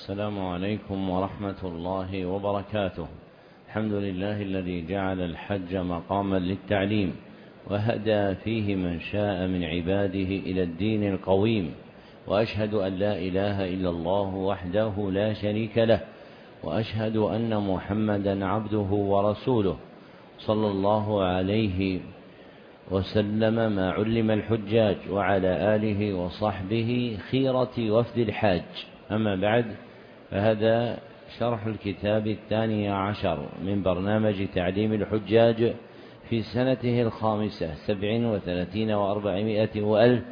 السلام عليكم ورحمة الله وبركاته. الحمد لله الذي جعل الحج مقاما للتعليم، وهدى فيه من شاء من عباده إلى الدين القويم، وأشهد أن لا إله إلا الله وحده لا شريك له، وأشهد أن محمدا عبده ورسوله صلى الله عليه وسلم ما علم الحجاج، وعلى آله وصحبه خيرة وفد الحاج. أما بعد، فهذا شرح الكتاب 12 من برنامج تعليم الحجاج في سنته 35 و400 وألف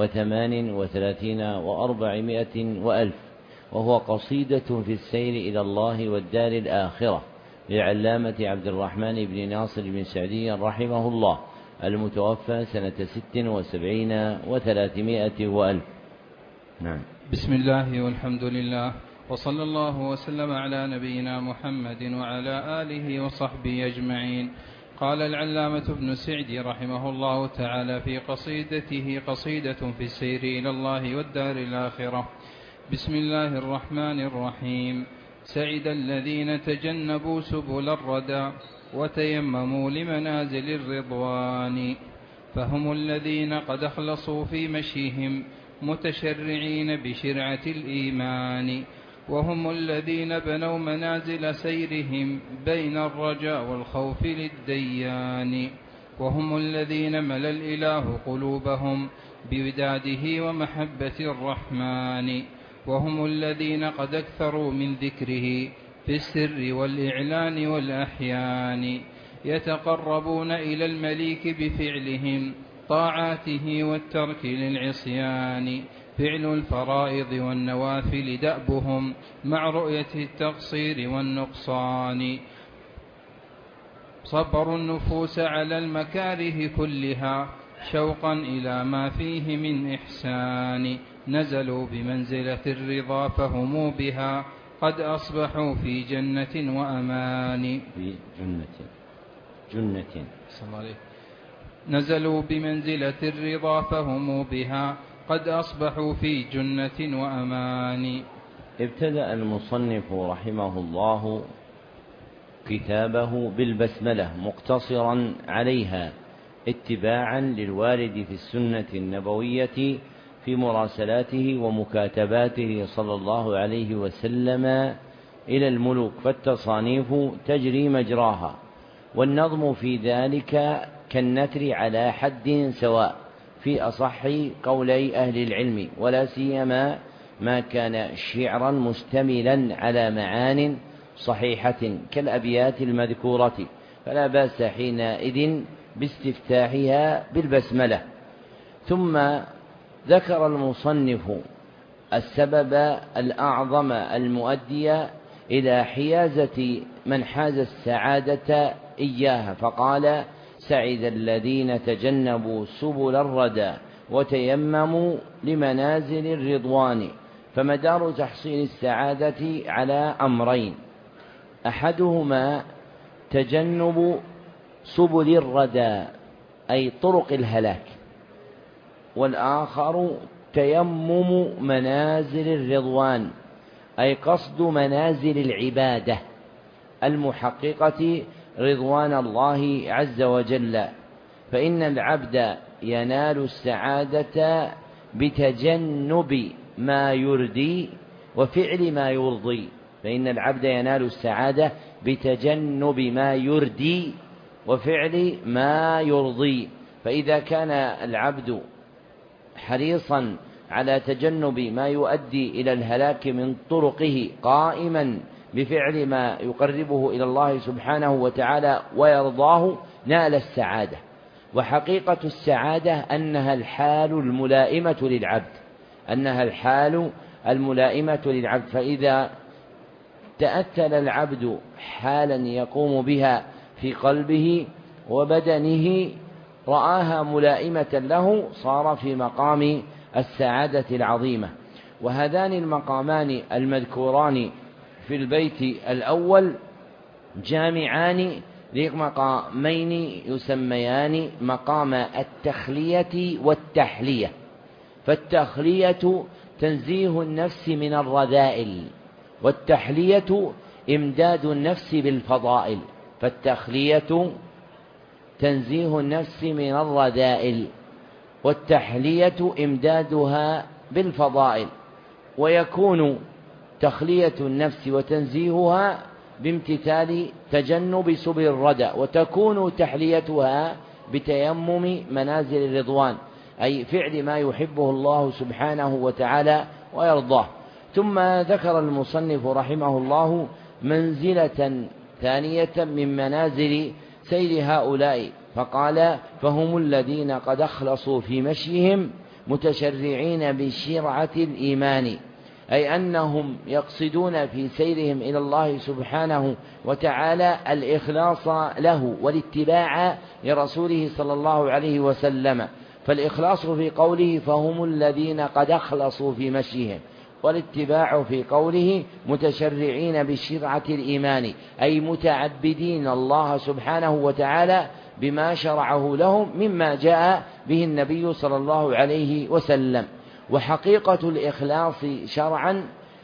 38 و400 وألف، وهو قصيدة في السير إلى الله والدار الآخرة للعلامة عبد الرحمن بن ناصر بن سعدي رحمه الله، المتوفى سنة 76 و300 وألف. نعم. بسم الله والحمد لله، وصلى الله وسلم على نبينا محمد وعلى آله وصحبه أجمعين. قال العلامة ابن سعدي رحمه الله تعالى في قصيدته قصيدة في السير إلى الله والدار الآخرة: بسم الله الرحمن الرحيم. سعد الذين تجنبوا سبل الردى وتيمموا لمنازل الرضوان، فهم الذين قد أخلصوا في مشيهم متشرعين بشرعة الإيمان، وهم الذين بنوا منازل سيرهم بين الرجاء والخوف للديان، وهم الذين ملا الإله قلوبهم بوداده ومحبة الرحمن، وهم الذين قد أكثروا من ذكره في السر والإعلان والأحيان، يتقربون إلى المليك بفعلهم طاعاته والترك للعصيان، فعل الفرائض والنوافل دأبهم مع رؤية التقصير والنقصان، صبروا النفوس على المكاره كلها شوقا إلى ما فيه من إحسان، نزلوا بمنزلة الرضا فهم بها قد أصبحوا في جنة وأمان. في جنة نزلوا بمنزلة الرضا فهم بها قد أصبحوا في جنة وأمان. ابتدأ المصنف رحمه الله كتابه بالبسملة مقتصرا عليها اتباعا للوارد في السنة النبوية في مراسلاته ومكاتباته صلى الله عليه وسلم إلى الملوك، فالتصانيف تجري مجراها، والنظم في ذلك كالنثر على حد سواء في أصح قولي أهل العلم، ولا سيما ما كان شعرا مشتملا على معان صحيحة كالأبيات المذكورة، فلا بأس حينئذ باستفتاحها بالبسملة. ثم ذكر المصنف السبب الأعظم المؤدي إلى حيازة من حاز السعادة إياها، فقال: سعد الذين تجنبوا سبل الردى وتيمموا لمنازل الرضوان. فمدار تحصيل السعادة على أمرين: أحدهما تجنب سبل الردى أي طرق الهلاك، والآخر تيمم منازل الرضوان أي قصد منازل العبادة المحققة رضوان الله عز وجل. فإن العبد ينال السعادة بتجنب ما يردي وفعل ما يرضي، فإن العبد ينال السعادة بتجنب ما يردي وفعل ما يرضي. فإذا كان العبد حريصا على تجنب ما يؤدي إلى الهلاك من طرقه، قائما بفعل ما يقربه إلى الله سبحانه وتعالى ويرضاه، نال السعادة. وحقيقة السعادة أنها الحال الملائمة للعبد، فإذا تأتل العبد حالا يقوم بها في قلبه وبدنه رآها ملائمة له، صار في مقام السعادة العظيمة. وهذان المقامان المذكوران في البيت الأول جامعان لمقامين يسميان مقام التخلية والتحلية. فالتخلية تنزيه النفس من الرذائل، والتحلية إمداد النفس بالفضائل، فالتخلية تنزيه النفس من الرذائل، والتحلية إمدادها بالفضائل. ويكون تخلية النفس وتنزيهها بامتثال تجنب سبل الردى، وتكون تحليتها بتيمم منازل الرضوان، أي فعل ما يحبه الله سبحانه وتعالى ويرضاه. ثم ذكر المصنف رحمه الله منزلة ثانية من منازل سير هؤلاء، فقال: فهم الذين قد أخلصوا في مشيهم متشرعين بشرعة الإيمان، أي أنهم يقصدون في سيرهم إلى الله سبحانه وتعالى الإخلاص له والاتباع لرسوله صلى الله عليه وسلم. فالإخلاص في قوله فهم الذين قد أخلصوا في مشيهم، والاتباع في قوله متشرعين بشرعة الإيمان، أي متعبدين الله سبحانه وتعالى بما شرعه لهم مما جاء به النبي صلى الله عليه وسلم. وحقيقة الإخلاص شرعا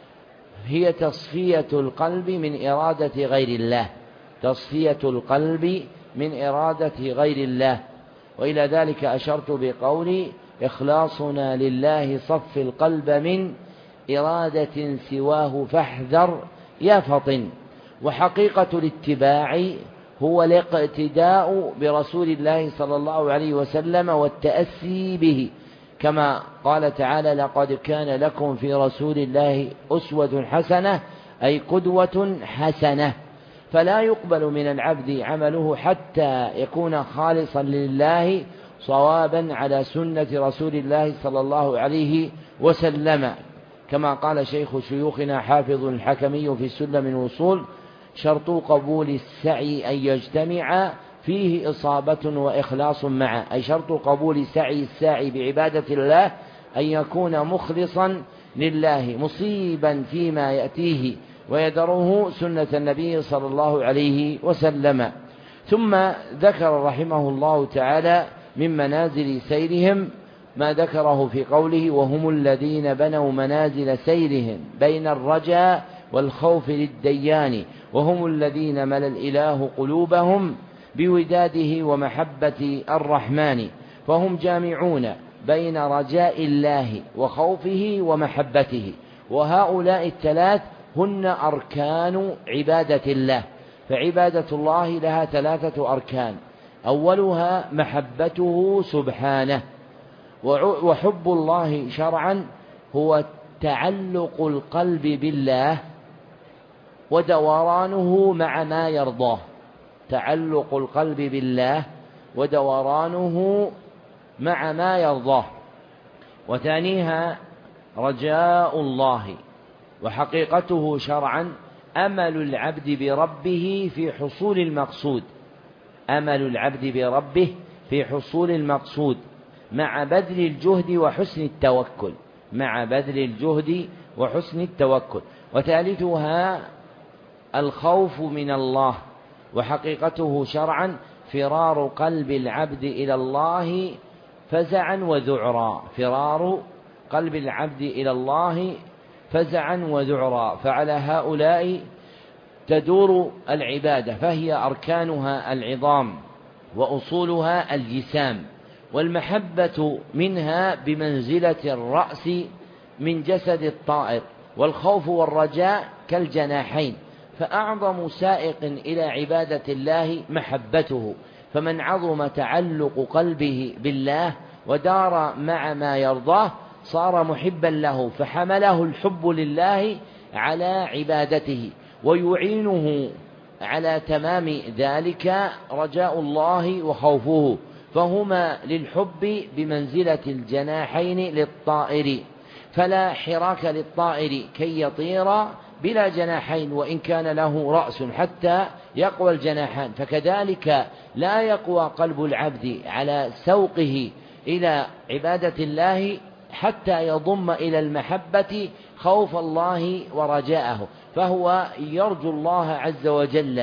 هي تصفية القلب من إرادة غير الله، تصفية القلب من إرادة غير الله. وإلى ذلك أشرت بقولي: إخلاصنا لله صف القلب من إرادة سواه فاحذر يا فطن. وحقيقة الاتباع هو الاقتداء برسول الله صلى الله عليه وسلم والتأسي به، كما قال تعالى: لقد كان لكم في رسول الله أسوة حسنة، أي قدوة حسنة. فلا يقبل من العبد عمله حتى يكون خالصا لله صوابا على سنة رسول الله صلى الله عليه وسلم، كما قال شيخ شيوخنا حافظ الحكمي في سلم الوصول: شرط قبول السعي أن يجتمع فيه إصابة وإخلاص معا، أي شرط قبول سعي الساعي بعبادة الله أن يكون مخلصا لله مصيبا فيما يأتيه ويدره سنة النبي صلى الله عليه وسلم. ثم ذكر رحمه الله تعالى من منازل سيرهم ما ذكره في قوله: وهم الذين بنوا منازل سيرهم بين الرجاء والخوف للديان، وهم الذين ملأ الإله قلوبهم بوداده ومحبة الرحمن، فهم جامعون بين رجاء الله وخوفه ومحبته. وهؤلاء الثلاث هن أركان عبادة الله، فعبادة الله لها ثلاثة أركان: أولها محبته سبحانه، وحب الله شرعا هو تعلق القلب بالله ودورانه مع ما يرضاه، تعلق القلب بالله ودورانه مع ما يرضاه. وثانيها رجاء الله، وحقيقته شرعا أمل العبد بربه في حصول المقصود، أمل العبد بربه في حصول المقصود مع بذل الجهد وحسن التوكل، مع بذل الجهد وحسن التوكل. وثالثها الخوف من الله، وحقيقته شرعا فرار قلب العبد إلى الله فزعا وذعرا، فرار قلب العبد إلى الله فزعا وذعرا. فعلى هؤلاء تدور العبادة، فهي أركانها العظام وأصولها الجسام، والمحبة منها بمنزلة الرأس من جسد الطائر، والخوف والرجاء كالجناحين. فأعظم سائق إلى عبادة الله محبته، فمن عظم تعلق قلبه بالله ودار مع ما يرضاه صار محبا له، فحمله الحب لله على عبادته، ويعينه على تمام ذلك رجاء الله وخوفه، فهما للحب بمنزلة الجناحين للطائر، فلا حراك للطائر كي يطير بلا جناحين وإن كان له رأس حتى يقوى الجناحان. فكذلك لا يقوى قلب العبد على سوقه إلى عبادة الله حتى يضم إلى المحبة خوف الله ورجاءه، فهو يرجو الله عز وجل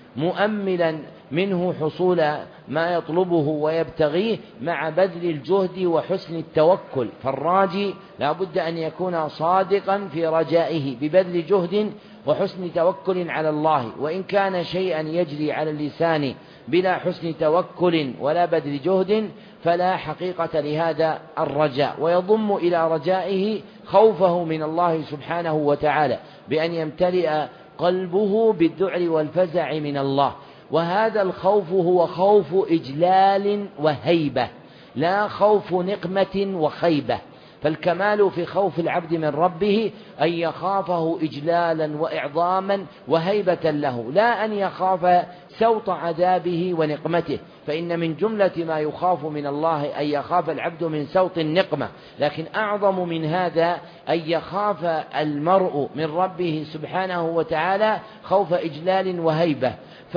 مؤملا منه حصول ما يطلبه ويبتغيه مع بذل الجهد وحسن التوكل. فالراجي لا بد أن يكون صادقا في رجائه ببذل جهد وحسن توكل على الله، وإن كان شيئا يجري على اللسان بلا حسن توكل ولا بذل جهد فلا حقيقة لهذا الرجاء، ويضم إلى رجائه خوفه من الله سبحانه وتعالى بأن يمتلئ قلبه بالذعر والفزع من الله. وهذا الخوف هو خوف إجلال وهيبة، لا خوف نقمة وخيبة. فالكمال في خوف العبد من ربه أن يخافه إجلالا وإعظاما وهيبة له، لا أن يخاف سوط عذابه ونقمته، فإن من جملة ما يخاف من الله أن يخاف العبد من سوط النقمة، لكن أعظم من هذا أن يخاف المرء من ربه سبحانه وتعالى خوف إجلال وهيبة،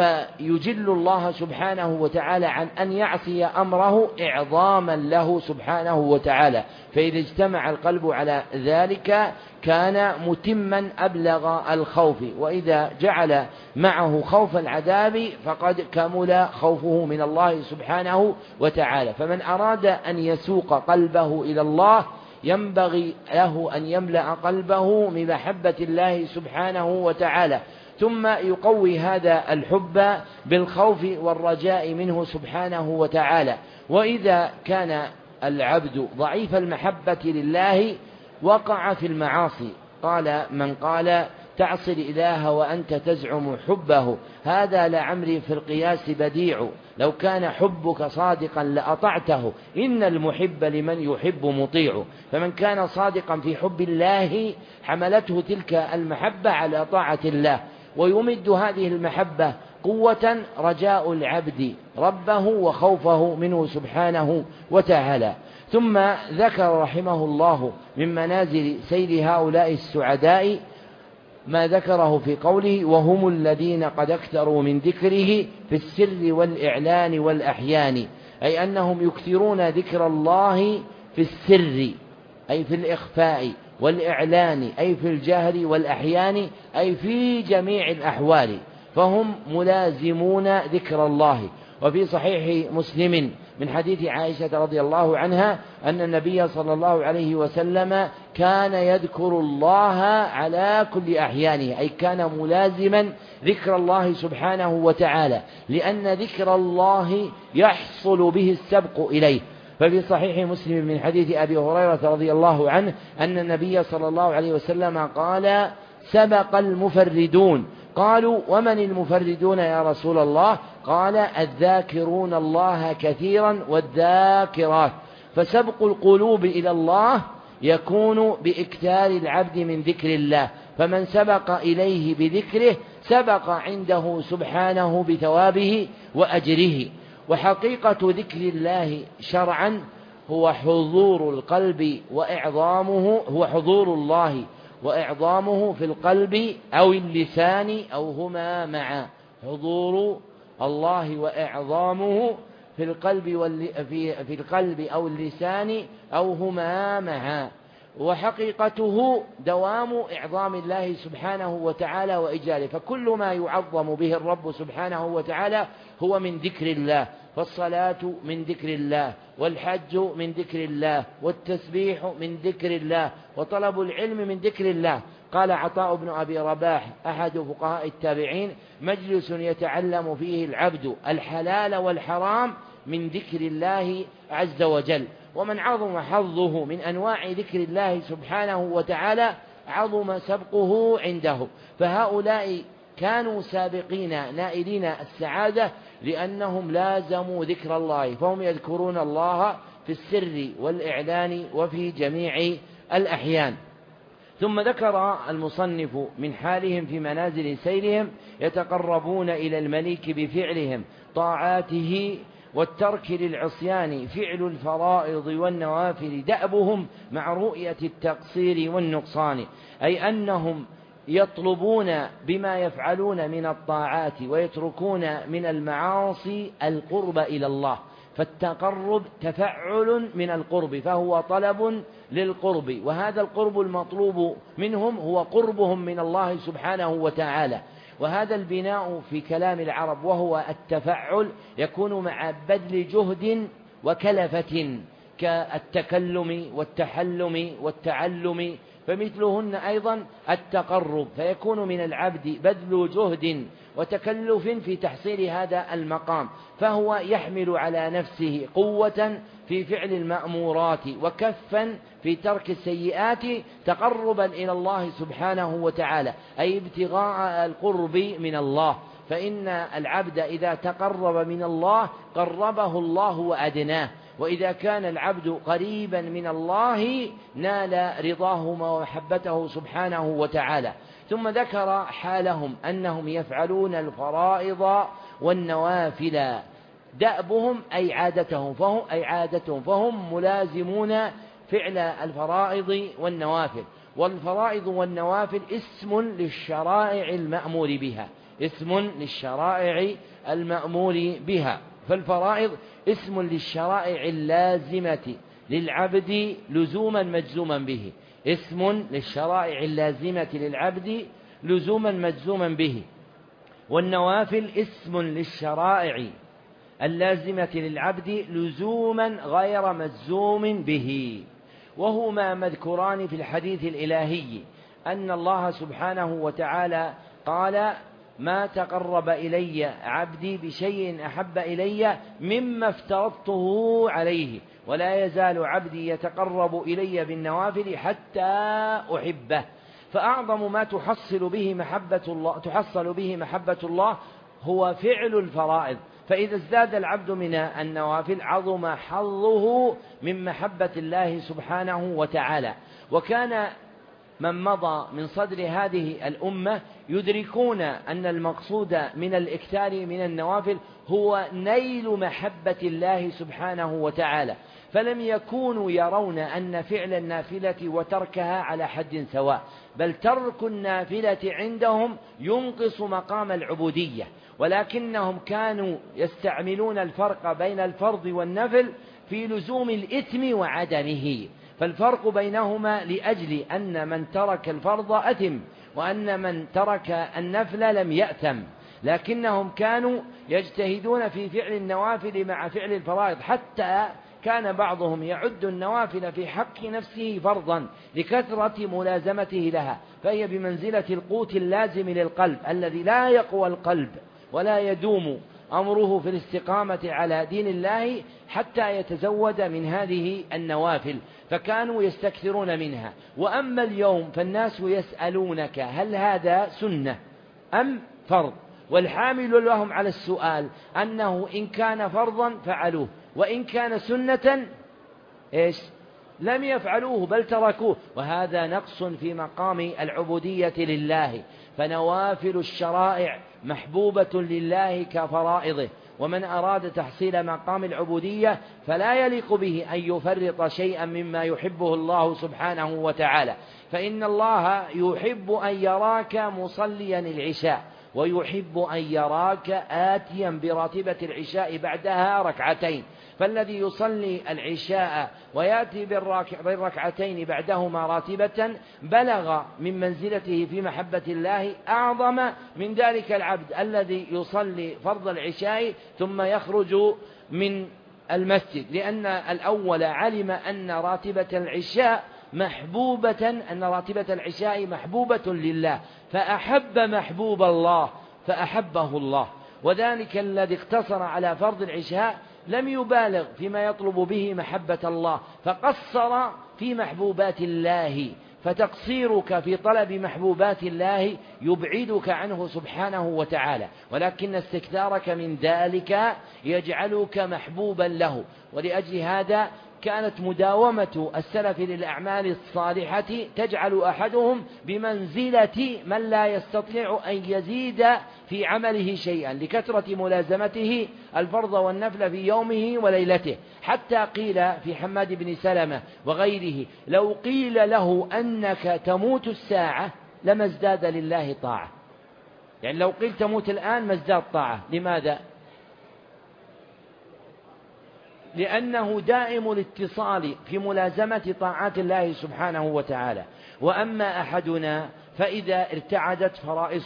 فيجل الله سبحانه وتعالى عن أن يعصي أمره إعظاما له سبحانه وتعالى. فإذا اجتمع القلب على ذلك كان متما أبلغ الخوف، وإذا جعل معه خوف العذاب فقد كمل خوفه من الله سبحانه وتعالى. فمن أراد أن يسوق قلبه إلى الله ينبغي له أن يملأ قلبه من محبة الله سبحانه وتعالى، ثم يقوي هذا الحب بالخوف والرجاء منه سبحانه وتعالى. وإذا كان العبد ضعيف المحبة لله وقع في المعاصي. قال من قال تعصي الإله وأنت تزعم حبه هذا لعمري في القياس بديع، لو كان حبك صادقا لأطعته إن المحب لمن يحب مطيع. فمن كان صادقا في حب الله حملته تلك المحبة على طاعة الله، ويمد هذه المحبة قوة رجاء العبد ربه وخوفه منه سبحانه وتعالى. ثم ذكر رحمه الله من منازل سير هؤلاء السعداء ما ذكره في قوله وهم الذين قد اكثروا من ذكره في السر والإعلان والأحيان، أي أنهم يكثرون ذكر الله في السر أي في الإخفاء، والإعلان أي في الجهر، والأحيان أي في جميع الأحوال، فهم ملازمون ذكر الله. وفي صحيح مسلم من حديث عائشة رضي الله عنها أن النبي صلى الله عليه وسلم كان يذكر الله على كل أحيانه، أي كان ملازما ذكر الله سبحانه وتعالى، لأن ذكر الله يحصل به السبق إليه. ففي صحيح مسلم من حديث أبي هريرة رضي الله عنه أن النبي صلى الله عليه وسلم قال سبق المفردون. قالوا ومن المفردون يا رسول الله؟ قال الذاكرون الله كثيرا والذاكرات. فسبق القلوب إلى الله يكون بإكثار العبد من ذكر الله، فمن سبق إليه بذكره سبق عنده سبحانه بثوابه وأجره. وحقيقة ذكر الله شرعا هو حضور القلب وإعظامه، هو حضور الله وإعظامه في القلب أو اللسان أو هما معا، حضور الله وإعظامه في القلب أو اللسان أو هما معا. وحقيقته دوام إعظام الله سبحانه وتعالى وإجلاله، فكل ما يعظم به الرب سبحانه وتعالى هو من ذكر الله، فالصلاة من ذكر الله، والحج من ذكر الله، والتسبيح من ذكر الله، وطلب العلم من ذكر الله. قال عطاء بن أبي رباح أحد فقهاء التابعين مجلس يتعلم فيه العبد الحلال والحرام من ذكر الله عز وجل. ومن عظم حظه من أنواع ذكر الله سبحانه وتعالى عظم سبقه عنده. فهؤلاء كانوا سابقين نائلين السعادة لأنهم لازموا ذكر الله، فهم يذكرون الله في السر والإعلان وفي جميع الأحيان. ثم ذكر المصنف من حالهم في منازل سيرهم يتقربون إلى الملك بفعلهم طاعاته والترك للعصيان، فعل الفرائض والنوافل دأبهم مع رؤية التقصير والنقصان، أي أنهم يطلبون بما يفعلون من الطاعات ويتركون من المعاصي القرب إلى الله، فالتقرب تفعل من القرب، فهو طلب للقرب، وهذا القرب المطلوب منهم هو قربهم من الله سبحانه وتعالى. وهذا البناء في كلام العرب وهو التفعل يكون مع بذل جهد وكلفة كالتكلم والتحلم والتعلم، فمثلهن أيضا التقرب، فيكون من العبد بذل جهد وتكلف في تحصيل هذا المقام، فهو يحمل على نفسه قوة في فعل المأمورات وكفا في ترك السيئات تقربا إلى الله سبحانه وتعالى، أي ابتغاء القرب من الله. فإن العبد إذا تقرب من الله قربه الله وأدناه، وإذا كان العبد قريبا من الله نال رضاه ومحبته سبحانه وتعالى. ثم ذكر حالهم أنهم يفعلون الفرائض والنوافل، دأبهم أي عادتهم فهم ملازمون فعل الفرائض والنوافل. والفرائض والنوافل اسم للشرائع المأمور بها، فالفرائض اسم للشرائع اللازمة للعبد لزوما مجزوما به، والنوافل اسم للشرائع اللازمة للعبد لزوما غير مجزوم به. وهما مذكوران في الحديث الإلهي أن الله سبحانه وتعالى قال: ما تقرب إلي عبدي بشيء أحب إلي مما افترضته عليه، ولا يزال عبدي يتقرب إلي بالنوافل حتى أحبه. فأعظم ما تحصل به محبة الله هو فعل الفرائض، فإذا ازداد العبد من النوافل عظم حظه من محبة الله سبحانه وتعالى. وكان من مضى من صدر هذه الأمة يدركون أن المقصود من الإكثار من النوافل هو نيل محبة الله سبحانه وتعالى، فلم يكونوا يرون أن فعل النافلة وتركها على حد سواء، بل ترك النافلة عندهم ينقص مقام العبودية، ولكنهم كانوا يستعملون الفرق بين الفرض والنفل في لزوم الإثم وعدمه، فالفرق بينهما لأجل أن من ترك الفرض أثم، وأن من ترك النفل لم يأثم، لكنهم كانوا يجتهدون في فعل النوافل مع فعل الفرائض، حتى كان بعضهم يعد النوافل في حق نفسه فرضا لكثرة ملازمته لها، فهي بمنزلة القوت اللازم للقلب الذي لا يقوى القلب ولا يدوم أمره في الاستقامة على دين الله حتى يتزود من هذه النوافل، فكانوا يستكثرون منها. وأما اليوم فالناس يسألونك هل هذا سنة أم فرض، والحامل لهم على السؤال أنه إن كان فرضا فعلوه، وإن كان سنة لم يفعلوه بل تركوه، وهذا نقص في مقام العبودية لله. فنوافل الشرائع محبوبة لله كفرائضه، ومن أراد تحصيل مقام العبودية فلا يليق به أن يفرط شيئا مما يحبه الله سبحانه وتعالى، فإن الله يحب أن يراك مصليا العشاء، ويحب أن يراك آتيا براتبة العشاء بعدها ركعتين، فالذي يصلي العشاء ويأتي بالركعتين بعدهما راتبة بلغ من منزلته في محبة الله أعظم من ذلك العبد الذي يصلي فرض العشاء ثم يخرج من المسجد، لأن الأول علم أن راتبة العشاء محبوبة لله، فأحب محبوب الله فأحبه الله. وذلك الذي اقتصر على فرض العشاء لم يبالغ فيما يطلب به محبة الله، فقصر في محبوبات الله، فتقصيرك في طلب محبوبات الله يبعدك عنه سبحانه وتعالى، ولكن استكثارك من ذلك يجعلك محبوبا له. ولأجل هذا كانت مداومة السلف للأعمال الصالحة تجعل أحدهم بمنزلة من لا يستطيع أن يزيد في عمله شيئا لكثرة ملازمته الفرض والنفل في يومه وليلته، حتى قيل في حماد بن سلمة وغيره: لو قيل له أنك تموت الساعة لما ازداد لله طاعة. يعني لو قيل تموت الآن ما ازداد طاعة. لماذا؟ لأنه دائم الاتصال في ملازمة طاعات الله سبحانه وتعالى. وأما أحدنا فإذا ارتعدت فرائصه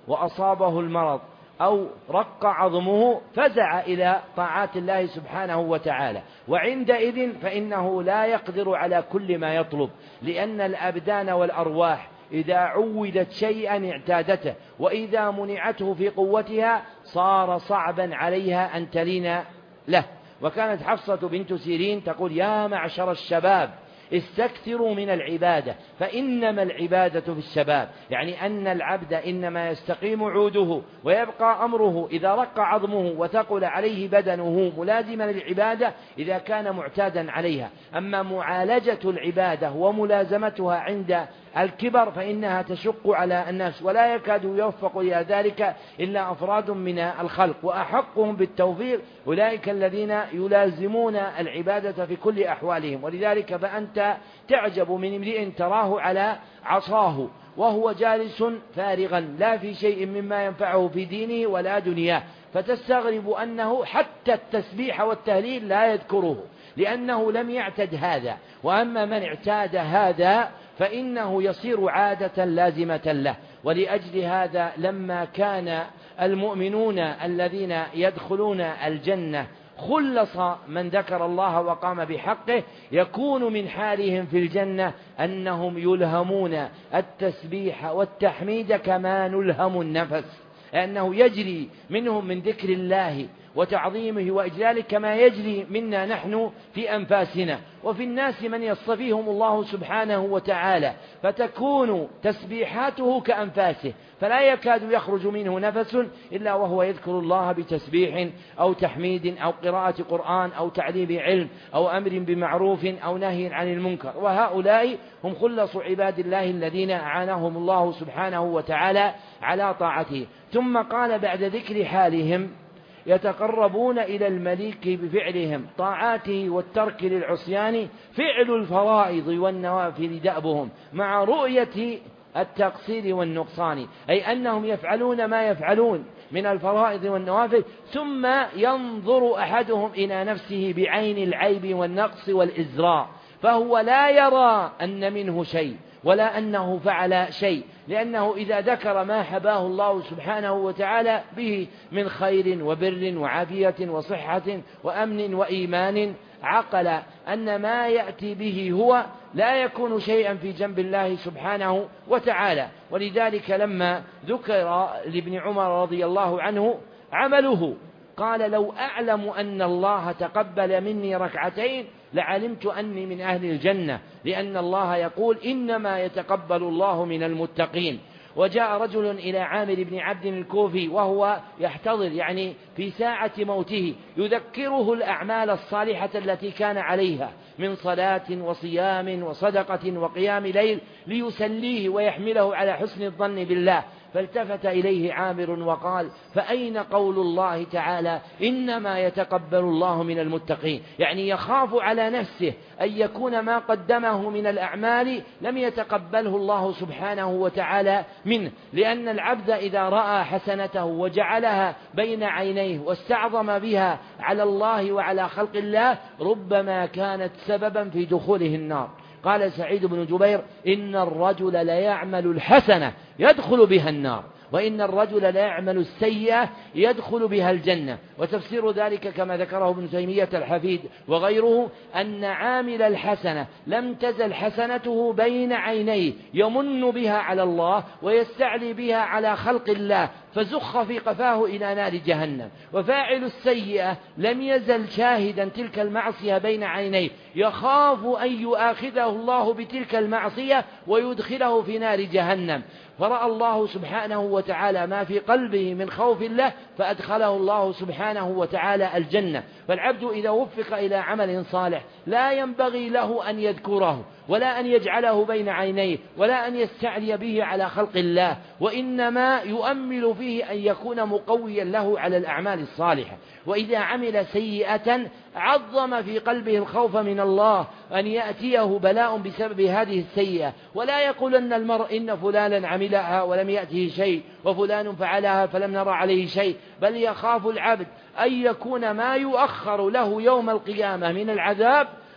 وأصابه المرض أو رق عظمه فزع إلى طاعات الله سبحانه وتعالى، وعندئذ فإنه لا يقدر على كل ما يطلب، لأن الأبدان والأرواح إذا عودت شيئا اعتادته، وإذا منعته في قوتها صار صعبا عليها أن تلين له. وكانت حفصة بنت سيرين تقول: يا معشر الشباب استكثروا من العبادة فإنما العبادة في الشباب، يعني أن العبد إنما يستقيم عوده ويبقى أمره إذا رق عظمه وثقل عليه بدنه ملازما للعبادة إذا كان معتادا عليها. أما معالجة العبادة وملازمتها عند الكبر فإنها تشق على الناس، ولا يكاد يوفق إلى ذلك إلا أفراد من الخلق، وأحقهم بالتوفيق أولئك الذين يلازمون العبادة في كل أحوالهم. ولذلك فأنت تعجب من امرئ تراه على عصاه وهو جالس فارغا لا في شيء مما ينفعه في دينه ولا دنياه، فتستغرب أنه حتى التسبيح والتهليل لا يذكره لأنه لم يعتد هذا. وأما من اعتاد هذا فإنه يصير عادة لازمة له. ولأجل هذا لما كان المؤمنون الذين يدخلون الجنة خلص من ذكر الله وقام بحقه، يكون من حالهم في الجنة أنهم يلهمون التسبيح والتحميد كما نلهم النفس، لأنه يجري منهم من ذكر الله وتعظيمه وإجلاله كما يجري منا نحن في أنفاسنا. وفي الناس من يصطفيهم الله سبحانه وتعالى فتكون تسبيحاته كأنفاسه، فلا يكاد يخرج منه نفس إلا وهو يذكر الله بتسبيح أو تحميد أو قراءة قرآن أو تعليم علم أو أمر بمعروف أو نهي عن المنكر. وهؤلاء هم خلص عباد الله الذين أعانهم الله سبحانه وتعالى على طاعته. ثم قال بعد ذكر حالهم: يتقربون إلى المليك بفعلهم طاعاته والترك للعصيان، فعل الفرائض والنوافل دأبهم مع رؤية التقصير والنقصان، أي أنهم يفعلون ما يفعلون من الفرائض والنوافل ثم ينظر أحدهم إلى نفسه بعين العيب والنقص والإزراء، فهو لا يرى أن منه شيء ولا أنه فعل شيء، لأنه إذا ذكر ما حباه الله سبحانه وتعالى به من خير وبر وعافية وصحة وأمن وإيمان عقل أن ما يأتي به هو لا يكون شيئا في جنب الله سبحانه وتعالى. ولذلك لما ذكر لابن عمر رضي الله عنه عمله قال: لو أعلم أن الله تقبل مني ركعتين لعلمت أني من أهل الجنة، لأن الله يقول: إنما يتقبل الله من المتقين. وجاء رجل إلى عامر بن عبد الكوفي وهو يحتضر، يعني في ساعة موته، يذكره الأعمال الصالحة التي كان عليها من صلاة وصيام وصدقة وقيام ليل ليسليه ويحمله على حسن الظن بالله. فالتفت إليه عامر وقال: فأين قول الله تعالى: إنما يتقبل الله من المتقين؟ يعني يخاف على نفسه أن يكون ما قدمه من الأعمال لم يتقبله الله سبحانه وتعالى منه، لأن العبد إذا رأى حسنته وجعلها بين عينيه واستعظم بها على الله وعلى خلق الله ربما كانت سببا في دخوله النار. قال سعيد بن جبير: إن الرجل ليعمل الحسنة يدخل بها النار، وإن الرجل ليعمل السيئة يدخل بها الجنة. وتفسير ذلك كما ذكره ابن تيمية الحفيد وغيره أن عامل الحسنة لم تزل حسنته بين عينيه يمن بها على الله ويستعلي بها على خلق الله فزخ في قفاه إلى نار جهنم، وفاعل السيئة لم يزل شاهدا تلك المعصية بين عينيه يخاف أن يؤاخذه الله بتلك المعصية ويدخله في نار جهنم، فرأى الله سبحانه وتعالى ما في قلبه من خوف الله فأدخله الله سبحانه وتعالى الجنة. فالعبد إذا وفق إلى عمل صالح لا ينبغي له أن يذكره ولا أن يجعله بين عينيه ولا أن يستعلي به على خلق الله، وإنما يؤمل فيه أن يكون مقويا له على الأعمال الصالحة. وإذا عمل سيئة عظم في قلبه الخوف من الله أن يأتيه بلاء بسبب هذه السيئة، ولا يقول أن المرء إن فلانا عملها ولم يأته شيء وفلان فعلها فلم نرى عليه شيء، بل يخاف العبد أن يكون ما يؤخر له يوم القيامة من العذاب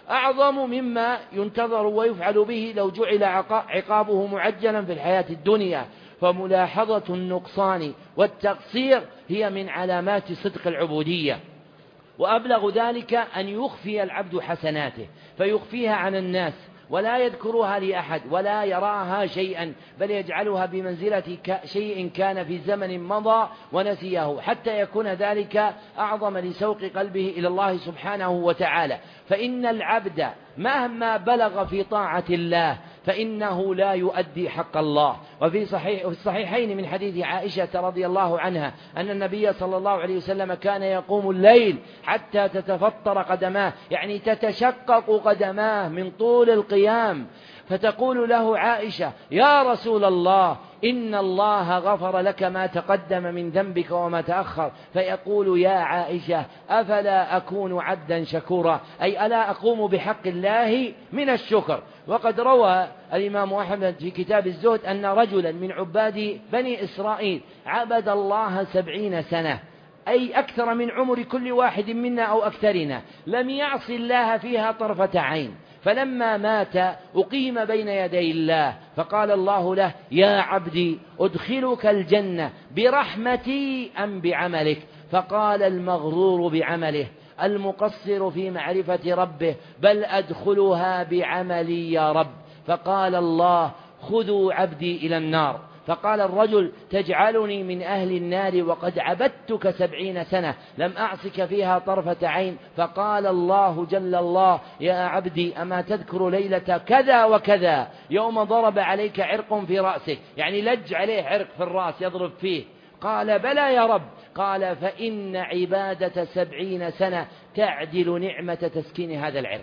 أعظم مما ينتظر ويفعل به لو جعل عقابه معجلا في الحياة الدنيا. فملاحظة النقصان والتقصير هي من علامات صدق العبودية. وأبلغ ذلك أن يخفي العبد حسناته فيخفيها عن الناس ولا يذكرها لأحد ولا يراها شيئا، بل يجعلها بمنزلة شيء كان في زمن مضى ونسيه، حتى يكون ذلك أعظم لسوق قلبه إلى الله سبحانه وتعالى. فإن العبد مهما بلغ في طاعة الله فإنه لا يؤدي حق الله. وفي الصحيحين من حديث عائشة رضي الله عنها أن النبي صلى الله عليه وسلم كان يقوم الليل حتى تتفطر قدماه، يعني تتشقق قدماه من طول القيام، فتقول له عائشة: يا رسول الله، إن الله غفر لك ما تقدم من ذنبك وما تأخر. فيقول: يا عائشة، أفلا أكون عبدا شكورا، أي ألا أقوم بحق الله من الشكر. وقد روى الإمام أحمد في كتاب الزهد أن رجلا من عباد بني إسرائيل عبد الله 70 سنة، أي أكثر من عمر كل واحد منا أو أكثرنا، لم يعص الله فيها طرفة عين. فلما مات أقيم بين يدي الله فقال الله له: يا عبدي، أدخلك الجنة برحمتي أم بعملك؟ فقال المغرور بعمله المقصر في معرفة ربه: بل أدخلها بعملي يا رب. فقال الله: خذوا عبدي إلى النار. فقال الرجل: تجعلني من أهل النار وقد عبدتك 70 سنة لم أعصك فيها طرفة عين. فقال الله جل الله: يا عبدي، أما تذكر ليلة كذا وكذا يوم ضرب عليك عرق في رأسك، يعني لج عليه عرق في الرأس يضرب فيه؟ قال: بلى يا رب. قال: فإن عبادة 70 سنة تعدل نعمة تسكين هذا العرق.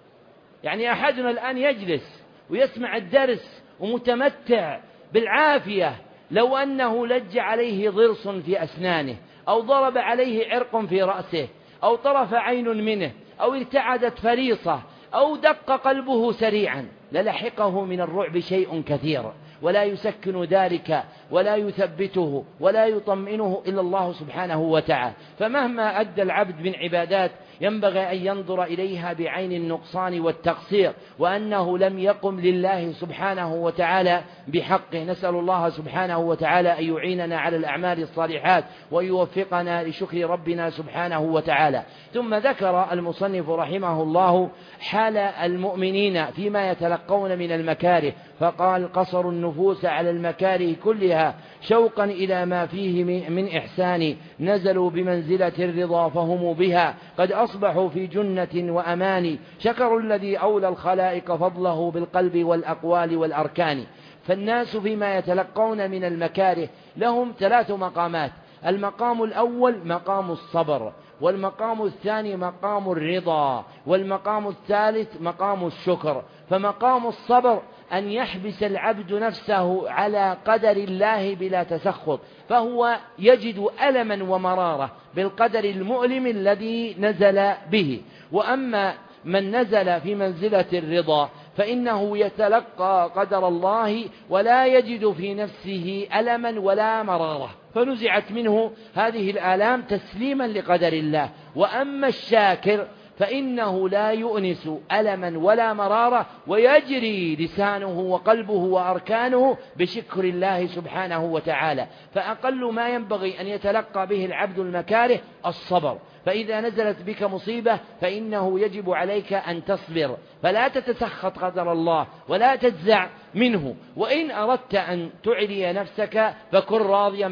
يعني أحدنا الآن يجلس ويسمع الدرس ومتمتع بالعافية، لو أنه لج عليه ضرس في أسنانه، أو ضرب عليه عرق في رأسه، أو طرف عين منه، أو ارتعدت فريصة، أو دق قلبه سريعا، للحقه من الرعب شيء كثير، ولا يسكن ذلك ولا يثبته ولا يطمئنه إلا الله سبحانه وتعالى. فمهما أدى العبد من عبادات ينبغي أن ينظر إليها بعين النقصان والتقصير، وأنه لم يقم لله سبحانه وتعالى بحقه. نسأل الله سبحانه وتعالى أن يعيننا على الأعمال الصالحات ويوفقنا لشكر ربنا سبحانه وتعالى. ثم ذكر المصنف رحمه الله حال المؤمنين فيما يتلقون من المكاره، فقال: قصروا النفوس على المكاره كلها شوقا إلى ما فيه من إحسان، نزلوا بمنزلة الرضا فهم بها قد أصبحوا في جنة وأمان، شكروا الذي أولى الخلائق فضله بالقلب والأقوال والأركان. فالناس فيما يتلقون من المكاره لهم 3 مقامات: المقام الأول مقام الصبر، والمقام الثاني مقام الرضا، والمقام الثالث مقام الشكر. فمقام الصبر أن يحبس العبد نفسه على قدر الله بلا تسخط، فهو يجد ألما ومرارة بالقدر المؤلم الذي نزل به. وأما من نزل في منزلة الرضا فإنه يتلقى قدر الله ولا يجد في نفسه ألما ولا مرارة، فنزعت منه هذه الآلام تسليما لقدر الله. وأما الشاكر فإنه لا يؤنس ألما ولا مرارة، ويجري لسانه وقلبه وأركانه بشكر الله سبحانه وتعالى. فأقل ما ينبغي أن يتلقى به العبد المكاره الصبر. فإذا نزلت بك مصيبة فإنه يجب عليك أن تصبر، فلا تتسخط قدر الله ولا تجزع منه. وإن أردت أن تعلي نفسك فكن راضيا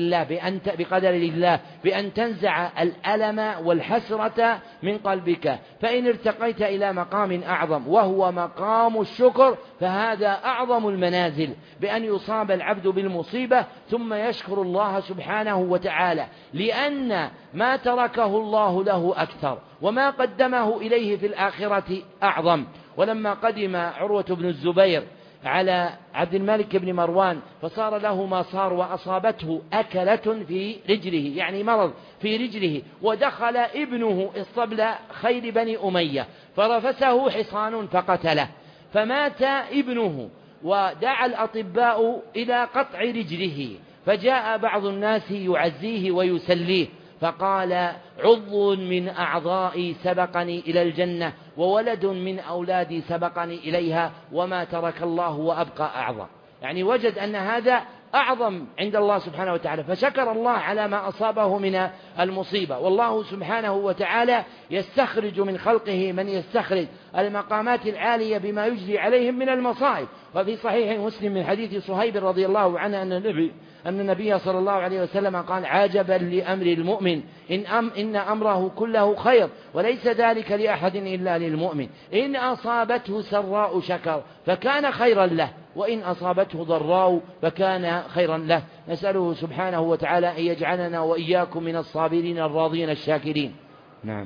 بقدر الله بأن تنزع الألم والحسرة من قلبك. فإن ارتقيت إلى مقام أعظم وهو مقام الشكر فهذا أعظم المنازل، بأن يصاب العبد بالمصيبة ثم يشكر الله سبحانه وتعالى، لأن ما تركه الله له أكثر وما قدمه إليه في الآخرة أعظم. ولما قدم عروة بن الزبير على عبد الملك بن مروان فصار له ما صار، وأصابته أكلة في رجله، يعني مرض في رجله، ودخل ابنه اسطبل خيل بني أمية فرفسه حصان فقتله، فمات ابنه. ودعا الأطباء إلى قطع رجله، فجاء بعض الناس يعزيه ويسليه، فقال عضو من أعضائي سبقني إلى الجنة وولد من أولادي سبقني إليها وما ترك الله وأبقى أعظم. يعني وجد أن هذا أعظم عند الله سبحانه وتعالى، فشكر الله على ما أصابه من المصيبة. والله سبحانه وتعالى يستخرج من خلقه من يستخرج المقامات العالية بما يجري عليهم من المصائب. وفي صحيح مسلم من حديث صهيب رضي الله عنه أن النبي صلى الله عليه وسلم قال عجبا لأمر المؤمن إن أمره كله خير وليس ذلك لأحد إلا للمؤمن، إن أصابته سراء شكر فكان خيرا له وإن أصابته ضراء فكان خيرا له. نسأله سبحانه وتعالى أن يجعلنا وإياكم من الصابرين الراضين الشاكرين. نعم.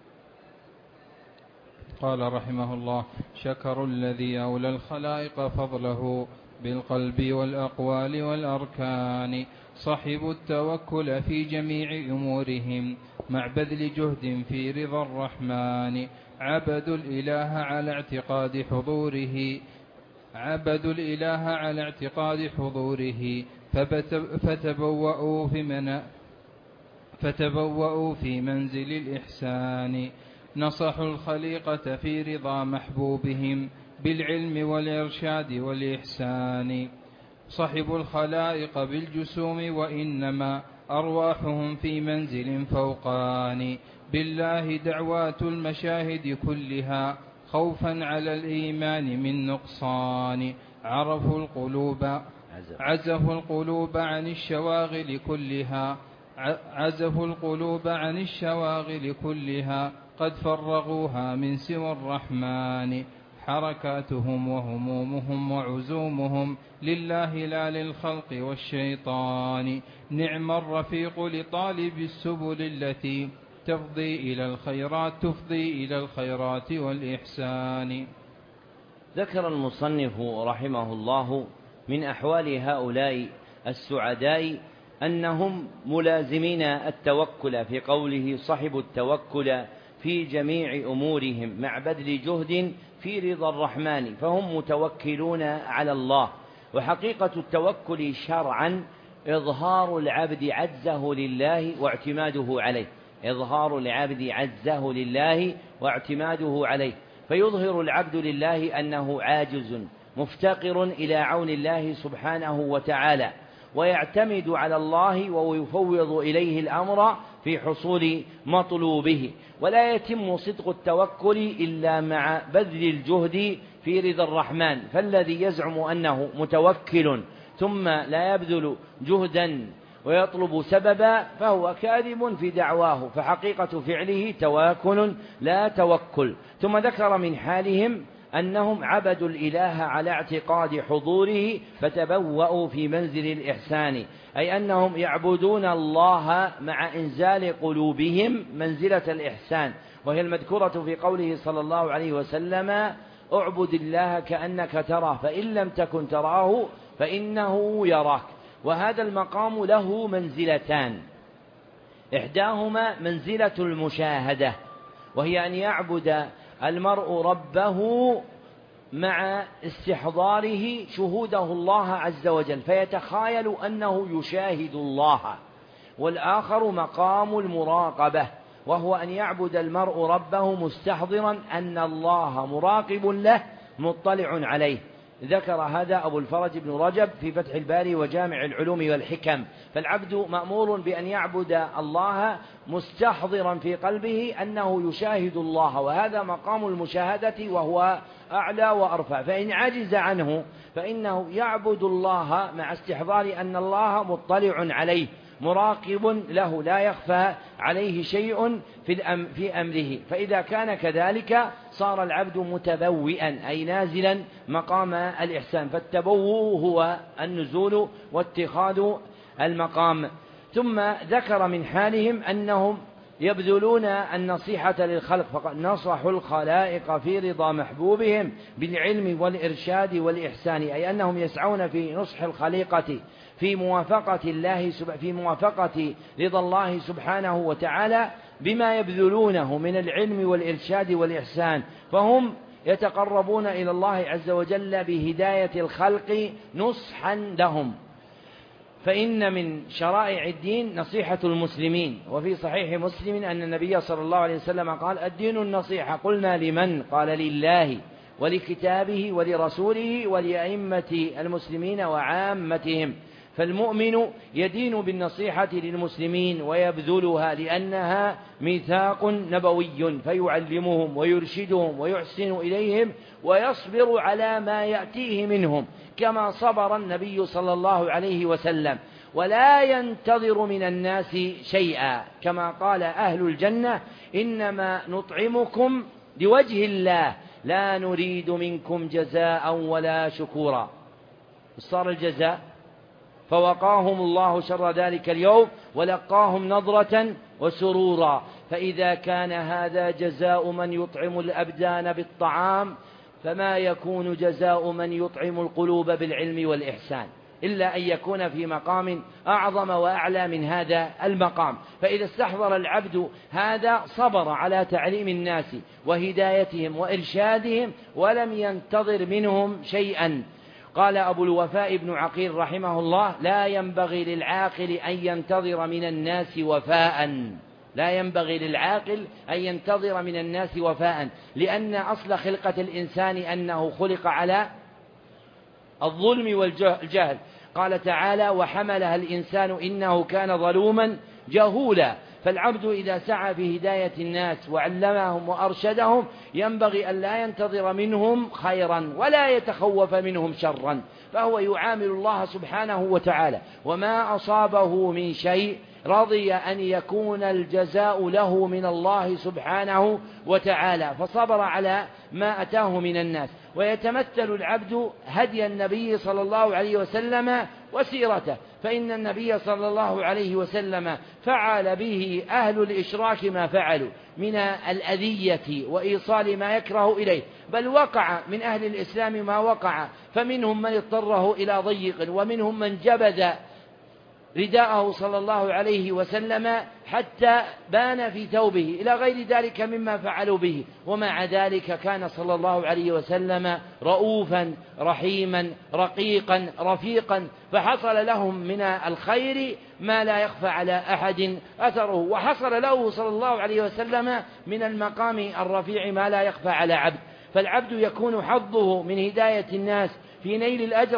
قال رحمه الله: شكر الذي أولى الخلائق فضله بالقلب والأقوال والأركان، صحبوا التوكل في جميع أمورهم مع بذل جهد في رضا الرحمن، عبدوا الإله على اعتقاد حضوره فتبوأوا في منزل الإحسان، نصحوا الخليقة في رضا محبوبهم بالعلم والإرشاد والإحسان، صحبوا الخلائق بالجسوم وإنما أرواحهم في منزل فوقان، بالله دعوات المشاهد كلها خوفا على الإيمان من نقصان، عزفوا القلوب عن الشواغل كلها قد فرغوها من سوى الرحمن، حركاتهم وهمومهم وعزومهم لله لا للخلق والشيطان، نعم الرفيق لطالب السبل التي تفضي إلى الخيرات والإحسان. ذكر المصنف رحمه الله من أحوال هؤلاء السعداء أنهم ملازمين التوكل في قوله صحبوا التوكل في جميع أمورهم مع بذل جهد في رضا الرحمن، فهم متوكلون على الله. وحقيقة التوكل شرعا إظهار العبد عجزه لله واعتماده عليه، فيظهر العبد لله أنه عاجز مفتقر إلى عون الله سبحانه وتعالى، ويعتمد على الله ويفوض إليه الأمر في حصول مطلوبه. ولا يتم صدق التوكل إلا مع بذل الجهد في رضا الرحمن، فالذي يزعم أنه متوكل ثم لا يبذل جهدا ويطلب سببا فهو كاذب في دعواه، فحقيقة فعله تواكل لا توكل. ثم ذكر من حالهم أنهم عبدوا الإله على اعتقاد حضوره فتبوأوا في منزل الإحسان، أي أنهم يعبدون الله مع إنزال قلوبهم منزلة الإحسان، وهي المذكورة في قوله صلى الله عليه وسلم اعبد الله كأنك تراه فإن لم تكن تراه فإنه يراك. وهذا المقام له منزلتان، إحداهما منزلة المشاهدة، وهي أن يعبد المرء ربه مع استحضاره شهوده الله عز وجل فيتخايل أنه يشاهد الله. والآخر مقام المراقبة، وهو أن يعبد المرء ربه مستحضرا أن الله مراقب له مطلع عليه. ذكر هذا أبو الفرج بن رجب في فتح الباري وجامع العلوم والحكم. فالعبد مأمور بأن يعبد الله مستحضرا في قلبه أنه يشاهد الله، وهذا مقام المشاهدة وهو أعلى وأرفع. فإن عجز عنه فإنه يعبد الله مع استحضار أن الله مطلع عليه مراقب له لا يخفى عليه شيء في أمره. فإذا كان كذلك صار العبد متبوئا أي نازلا مقام الإحسان، فالتبوء هو النزول واتخاذ المقام. ثم ذكر من حالهم أنهم يبذلون النصيحة للخلق، فقد نصحوا الخلائق في رضا محبوبهم بالعلم والإرشاد والإحسان، أي أنهم يسعون في نصح الخليقة في موافقة رضا الله سبحانه وتعالى بما يبذلونه من العلم والإرشاد والإحسان، فهم يتقربون إلى الله عز وجل بهداية الخلق نصحا لهم. فإن من شرائع الدين نصيحة المسلمين. وفي صحيح مسلم أن النبي صلى الله عليه وسلم قال: الدين النصيحة. قلنا: لمن؟ قال: لله ولكتابه ولرسوله ولأئمة المسلمين وعامتهم. فالمؤمن يدين بالنصيحة للمسلمين ويبذلها لأنها ميثاق نبوي، فيعلمهم ويرشدهم ويحسن إليهم ويصبر على ما يأتيه منهم كما صبر النبي صلى الله عليه وسلم، ولا ينتظر من الناس شيئا، كما قال أهل الجنة: إنما نطعمكم لوجه الله لا نريد منكم جزاء ولا شكورا. صار الجزاء، فوقاهم الله شر ذلك اليوم ولقاهم نضرة وسرورا. فإذا كان هذا جزاء من يطعم الأبدان بالطعام، فما يكون جزاء من يطعم القلوب بالعلم والإحسان، إلا أن يكون في مقام أعظم وأعلى من هذا المقام. فإذا استحضر العبد هذا صبر على تعليم الناس وهدايتهم وإرشادهم ولم ينتظر منهم شيئا. قال أبو الوفاء بن عقيل رحمه الله: لا ينبغي للعاقل أن ينتظر من الناس وفاء، لا ينبغي للعاقل أن ينتظر من الناس وفاء، لأن أصل خلقة الإنسان أنه خلق على الظلم والجهل. قال تعالى: وحملها الإنسان إنه كان ظلوما جهولا. فالعبد إذا سعى في هداية الناس وعلمهم وأرشدهم ينبغي أن لا ينتظر منهم خيرا ولا يتخوف منهم شرا، فهو يعامل الله سبحانه وتعالى، وما أصابه من شيء رضي أن يكون الجزاء له من الله سبحانه وتعالى، فصبر على ما أتاه من الناس. ويتمثل العبد هدي النبي صلى الله عليه وسلم وسيرته، فإن النبي صلى الله عليه وسلم فعل به أهل الإشراك ما فعلوا من الأذية وإيصال ما يكره إليه، بل وقع من أهل الإسلام ما وقع، فمنهم من اضطره إلى ضيق، ومنهم من جبذ رداءه صلى الله عليه وسلم حتى بان في ثوبه، إلى غير ذلك مما فعلوا به. ومع ذلك كان صلى الله عليه وسلم رؤوفا رحيما رقيقا رفيقا، فحصل لهم من الخير ما لا يخفى على أحد أثره، وحصل له صلى الله عليه وسلم من المقام الرفيع ما لا يخفى على عبد. فالعبد يكون حظه من هداية الناس في نيل الأجر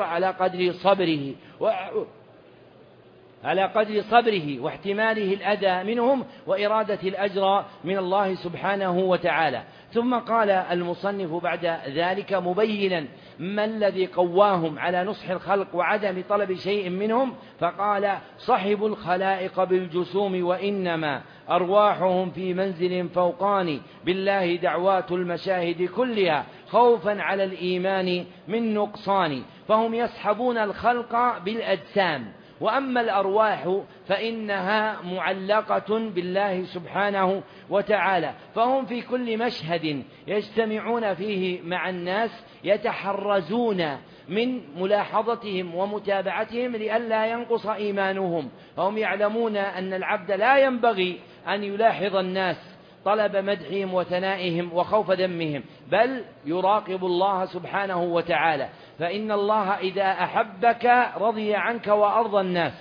على قدر صبره واحتماله الأذى منهم وإرادة الأجر من الله سبحانه وتعالى. ثم قال المصنف بعد ذلك مبينا ما الذي قواهم على نصح الخلق وعدم طلب شيء منهم، فقال: صحبوا الخلائق بالجسوم وإنما أرواحهم في منزل فوقاني، بالله دعوات المشاهد كلها خوفا على الإيمان من نقصان، فهم يسحبون الخلق بالأجسام، وأما الأرواح فإنها معلقة بالله سبحانه وتعالى، فهم في كل مشهد يجتمعون فيه مع الناس يتحرزون من ملاحظتهم ومتابعتهم لئلا ينقص إيمانهم، فهم يعلمون أن العبد لا ينبغي أن يلاحظ الناس طلب مدحهم وثنائهم وخوف ذمهم، بل يراقب الله سبحانه وتعالى، فإن الله إذا أحبك رضي عنك وأرضى الناس،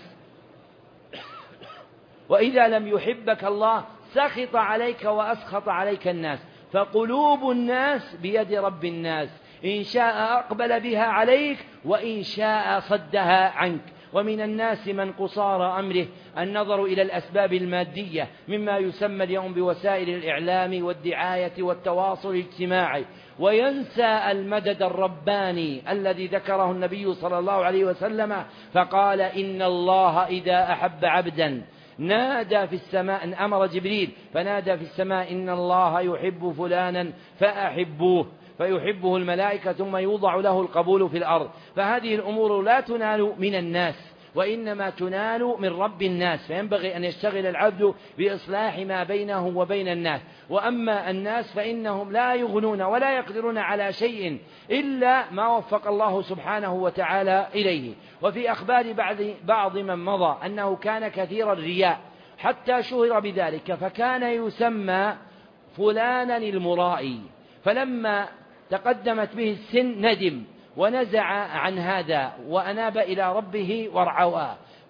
وإذا لم يحبك الله سخط عليك وأسخط عليك الناس. فقلوب الناس بيد رب الناس، إن شاء أقبل بها عليك وإن شاء صدها عنك. ومن الناس من قصار أمره النظر إلى الأسباب المادية مما يسمى اليوم بوسائل الإعلام والدعاية والتواصل الاجتماعي، وينسى المدد الرباني الذي ذكره النبي صلى الله عليه وسلم، فقال: إن الله إذا أحب عبدا نادى في السماء، أمر جبريل فنادى في السماء: إن الله يحب فلانا فأحبوه، فيحبه الملائكة ثم يوضع له القبول في الأرض. فهذه الأمور لا تنال من الناس وإنما تنال من رب الناس، فينبغي أن يشتغل العبد بإصلاح ما بينه وبين الناس. وأما الناس فإنهم لا يغنون ولا يقدرون على شيء إلا ما وفق الله سبحانه وتعالى إليه. وفي أخبار بعض من مضى أنه كان كثير الرياء حتى شهر بذلك، فكان يسمى فلانا المرائي، فلما تقدمت به السن ندم ونزع عن هذا وأناب إلى ربه وارعواه،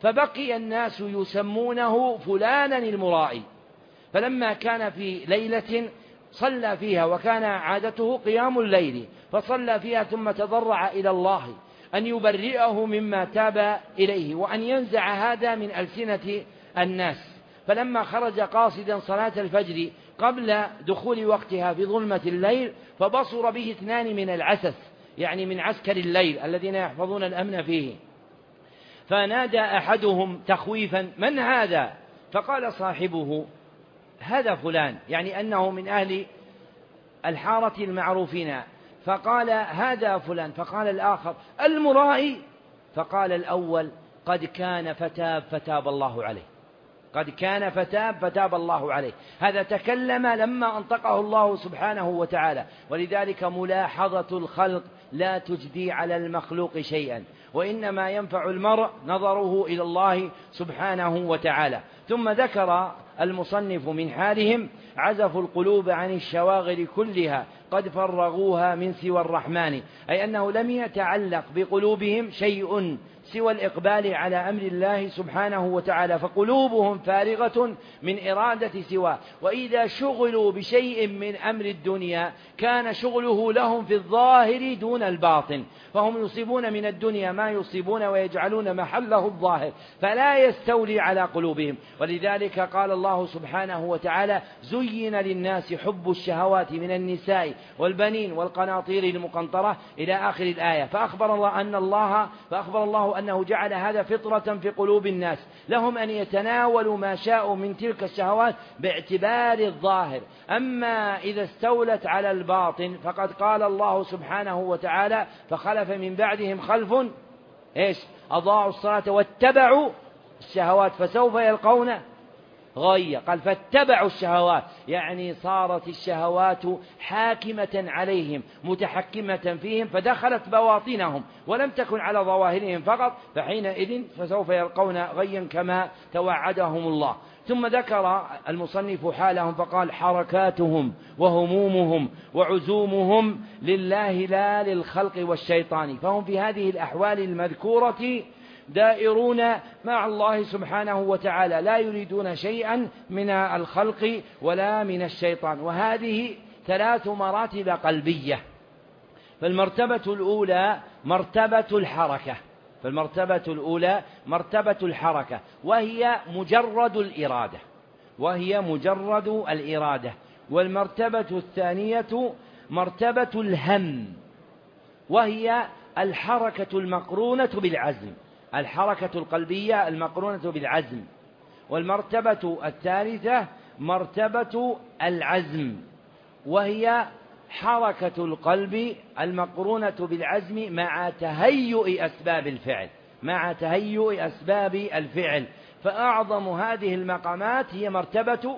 فبقي الناس يسمونه فلانا المرائي. فلما كان في ليلة صلى فيها، وكان عادته قيام الليل، فصلى فيها ثم تضرع إلى الله أن يبرئه مما تاب إليه، وأن ينزع هذا من ألسنة الناس. فلما خرج قاصدا صلاة الفجر قبل دخول وقتها في ظلمة الليل، فبصر به 2 من العسس، يعني من عسكر الليل الذين يحفظون الأمن فيه، فنادى أحدهم تخويفا: من هذا؟ فقال صاحبه: هذا فلان، يعني أنه من أهل الحارة المعروفين. فقال: هذا فلان. فقال الآخر: المرائي. فقال الأول: قد كان فتاب الله عليه، قد كان فتاب الله عليه. هذا تكلم لما أنطقه الله سبحانه وتعالى. ولذلك ملاحظة الخلق لا تجدي على المخلوق شيئا، وإنما ينفع المرء نظره إلى الله سبحانه وتعالى. ثم ذكر المصنف من حالهم: عزفوا القلوب عن الشواغل كلها قد فرغوها من سوى الرحمن، أي أنه لم يتعلق بقلوبهم شيء سوى الإقبال على أمر الله سبحانه وتعالى، فقلوبهم فارغة من إرادة سواه. وإذا شغلوا بشيء من أمر الدنيا كان شغله لهم في الظاهر دون الباطن، فهم يصيبون من الدنيا ما يصيبون ويجعلون محله الظاهر، فلا يستولي على قلوبهم. ولذلك قال الله سبحانه وتعالى: زين للناس حب الشهوات من النساء والبنين والقناطير المقنطرة إلى آخر الآية. فأخبر الله أنه جعل هذا فطرة في قلوب الناس، لهم أن يتناولوا ما شاءوا من تلك الشهوات باعتبار الظاهر. أما إذا استولت على الباطن فقد قال الله سبحانه وتعالى: فخلف من بعدهم خلف أضاعوا الصلاة واتبعوا الشهوات فسوف يلقون غيا. قال: فاتبعوا الشهوات، يعني صارت الشهوات حاكمة عليهم متحكمة فيهم، فدخلت بواطنهم ولم تكن على ظواهرهم فقط، فحينئذ فسوف يلقون غيا كما توعدهم الله. ثم ذكر المصنف حالهم فقال: حركاتهم وهمومهم وعزومهم لله لا للخلق والشيطان، فهم في هذه الأحوال المذكورة دائرون مع الله سبحانه وتعالى، لا يريدون شيئا من الخلق ولا من الشيطان. وهذه 3 مراتب قلبية. فالمرتبة الأولى مرتبة الحركة، وهي مجرد الإرادة. والمرتبة الثانية مرتبة الهم، وهي الحركة المقرونة بالعزم، الحركة القلبية المقرونة بالعزم. والمرتبة الثالثة مرتبة العزم، وهي حركة القلب المقرونة بالعزم مع تهيؤ أسباب الفعل. فأعظم هذه المقامات هي مرتبة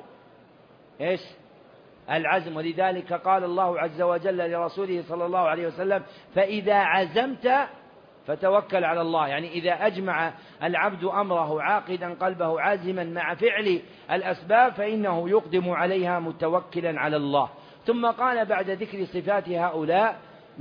العزم. ولذلك قال الله عز وجل لرسوله صلى الله عليه وسلم: فإذا عزمت فتوكل على الله. يعني إذا أجمع العبد أمره عاقدا قلبه عازما مع فعل الأسباب فإنه يقدم عليها متوكلا على الله. ثم قال بعد ذكر صفات هؤلاء: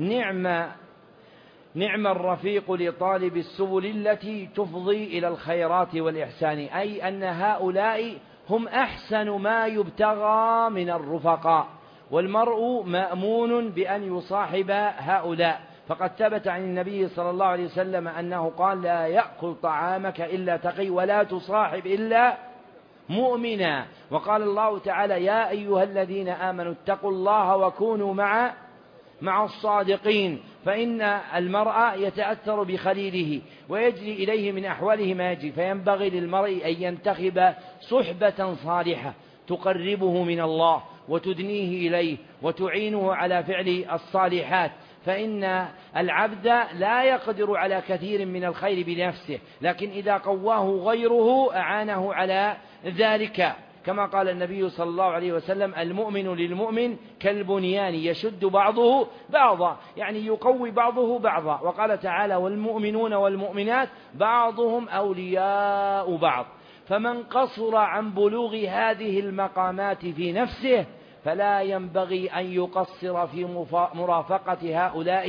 نعم الرفيق لطالب السبل التي تفضي إلى الخيرات والإحسان، أي أن هؤلاء هم أحسن ما يبتغى من الرفقاء، والمرء مأمون بأن يصاحب هؤلاء. فقد ثبت عن النبي صلى الله عليه وسلم أنه قال: لا يأكل طعامك إلا تقي ولا تصاحب إلا مؤمنا. وقال الله تعالى: يا أيها الذين آمنوا اتقوا الله وكونوا مع الصادقين. فإن المرء يتأثر بخليله ويجري إليه من أحواله ما يجري، فينبغي للمرء أن ينتخب صحبة صالحة تقربه من الله وتدنيه إليه وتعينه على فعل الصالحات. فإن العبد لا يقدر على كثير من الخير بنفسه، لكن إذا قواه غيره أعانه على ذلك، كما قال النبي صلى الله عليه وسلم: المؤمن للمؤمن كالبنيان يشد بعضه بعضا، يعني يقوي بعضه بعضا. وقال تعالى: والمؤمنون والمؤمنات بعضهم أولياء بعض. فمن قصر عن بلوغ هذه المقامات في نفسه فلا ينبغي أن يقصر في مرافقة هؤلاء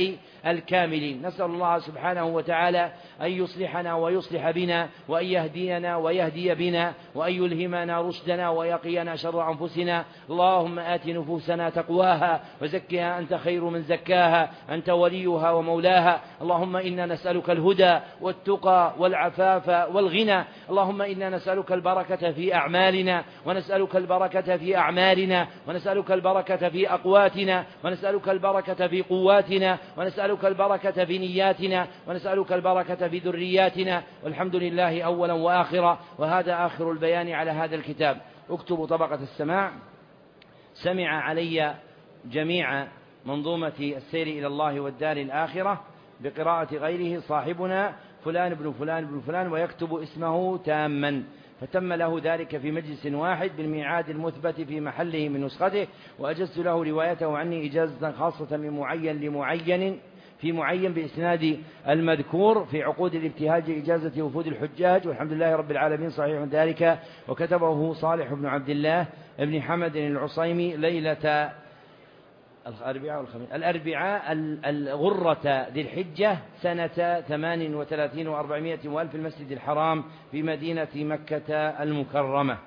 الكاملين. نسأل الله سبحانه وتعالى أن يصلحنا ويصلح بنا، وأن يهدينا ويهدي بنا، وأن يلهمنا رشدنا ويقينا شر أنفسنا. اللهم آت نفوسنا تقواها وزكها أنت خير من زكاها، أنت وليها ومولاها. اللهم إنا نسألك الهدى والتقى والعفاف والغنى. اللهم إنا نسألك البركة في أعمالنا، ونسألك البركة في أعمالنا، ونسألك البركة في أقواتنا، ونسألك البركة في قواتنا، ونسألك البركة في نياتنا، ونسألك البركة في ذرياتنا. والحمد لله أولا وآخرا. وهذا آخر البيان على هذا الكتاب. اكتبوا طبقة السماع. سمع علي جميع منظومة السير إلى الله والدار الآخرة بقراءة غيره صاحبنا فلان بن فلان بن فلان، ويكتب اسمه تاما، فتم له ذلك في مجلس واحد بالميعاد المثبت في محله من نسخته. وأجزت له روايته عني إجازة خاصة من معين لمعين في معين بإسناد المذكور في عقود الابتهاج إجازة وفود الحجاج. والحمد لله رب العالمين صحيح ذلك. وكتبه صالح بن عبد الله بن حمد العصيمي ليلة الأربعاء الغرة ذي الحجة سنة 38 و400 وألف في المسجد الحرام في مدينة مكة المكرمة.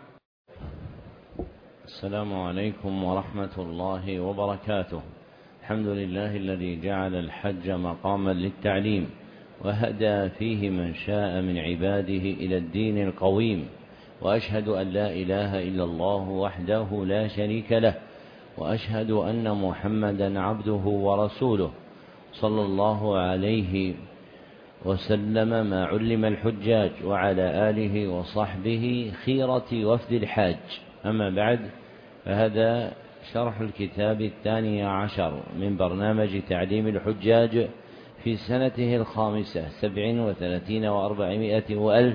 السلام عليكم ورحمة الله وبركاته. الحمد لله الذي جعل الحج مقاما للتعليم، وهدى فيه من شاء من عباده إلى الدين القويم. وأشهد أن لا إله إلا الله وحده لا شريك له، وأشهد أن محمدا عبده ورسوله صلى الله عليه وسلم ما علم الحجاج، وعلى آله وصحبه خيرة وفد الحاج. أما بعد، فهذا شرح الكتاب 12 من برنامج تعليم الحجاج في سنته 37 و400 وألف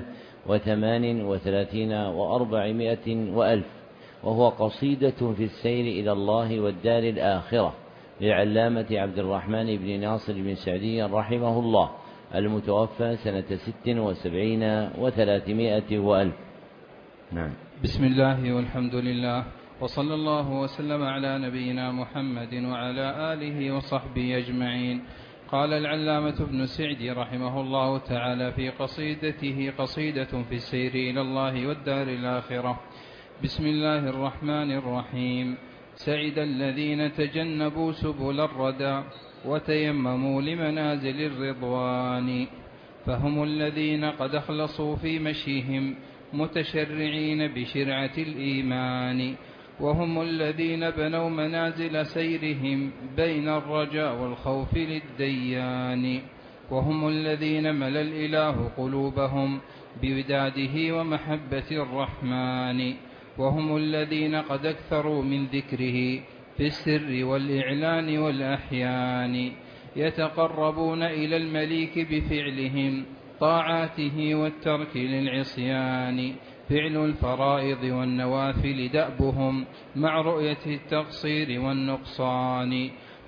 38 و400 وألف، وهو قصيدة في السير إلى الله والدار الآخرة للعلامة عبد الرحمن بن ناصر بن سعدي رحمه الله، المتوفى سنة 76 و300 وألف. نعم. بسم الله والحمد لله، وصلى الله وسلم على نبينا محمد وعلى آله وصحبه أجمعين. قال العلامة ابن سعدي رحمه الله تعالى في قصيدته قصيدة في السير إلى الله والدار الآخرة: بسم الله الرحمن الرحيم. سعد الذين تجنبوا سبل الردى وتيمموا لمنازل الرضوان، فهم الذين قد أخلصوا في مشيهم متشرعين بشرعة الإيمان، وهم الذين بنوا منازل سيرهم بين الرجاء والخوف للديان، وهم الذين ملا الإله قلوبهم بوداده ومحبة الرحمن، وهم الذين قد أكثروا من ذكره في السر والإعلان والأحيان، يتقربون إلى المليك بفعلهم طاعاته والترك للعصيان، فعل الفرائض والنوافل دأبهم مع رؤية التقصير والنقصان،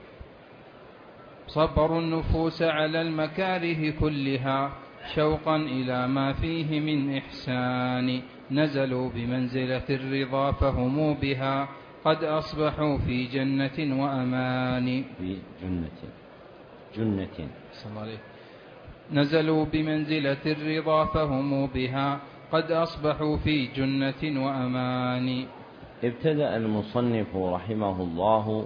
صبروا النفوس على المكاره كلها شوقا إلى ما فيه من إحسان، نزلوا بمنزلة الرضا فهم بها قد أصبحوا في جنة وأمان. في جنة صلى الله عليه. نزلوا بمنزلة الرضا فهم بها قد أصبحوا في جنة وأمان. ابتدأ المصنف رحمه الله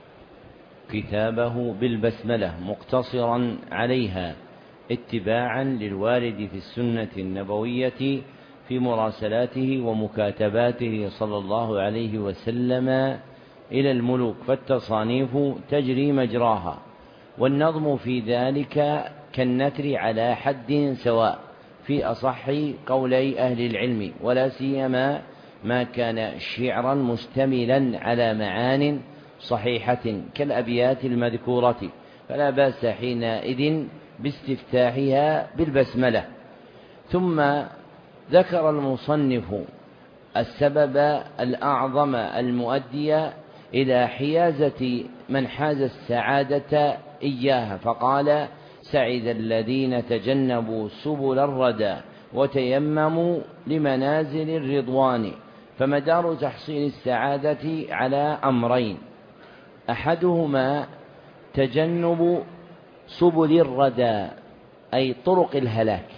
كتابه بالبسملة مقتصرا عليها اتباعا للوارد في السنة النبوية في مراسلاته ومكاتباته صلى الله عليه وسلم إلى الملوك، فالتصانيف تجري مجراها، والنظم في ذلك كالنثر على حد سواء في أصح قولي أهل العلم، ولا سيما ما كان شعرا مشتملا على معان صحيحة كالأبيات المذكورة، فلا بأس حينئذ باستفتاحها بالبسملة. ثم ذكر المصنف السبب الأعظم المؤدي إلى حيازة من حاز السعادة إياها، فقال: سعد الذين تجنبوا سبل الردى وتيمموا لمنازل الرضوان. فمدار تحصيل السعادة على أمرين: أحدهما تجنب سبل الردى أي طرق الهلاك،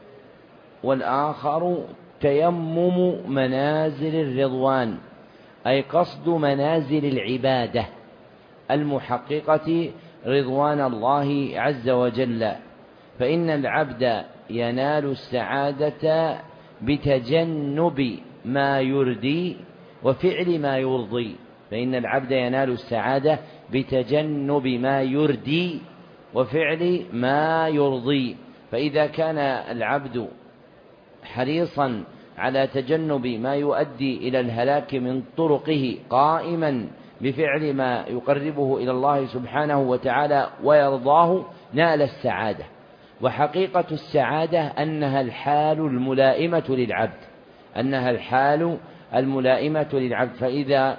والآخر تيمم منازل الرضوان أي قصد منازل العبادة المحققة رضوان الله عز وجل. فإن العبد ينال السعادة بتجنب ما يردي وفعل ما يرضي، فإن العبد ينال السعادة بتجنب ما يردي وفعل ما يرضي. فإذا كان العبد حريصا على تجنب ما يؤدي إلى الهلاك من طرقه قائما بفعل ما يقربه إلى الله سبحانه وتعالى ويرضاه، نال السعادة. وحقيقة السعادة أنها الحال الملائمة للعبد، أنها الحال الملائمة للعبد. فإذا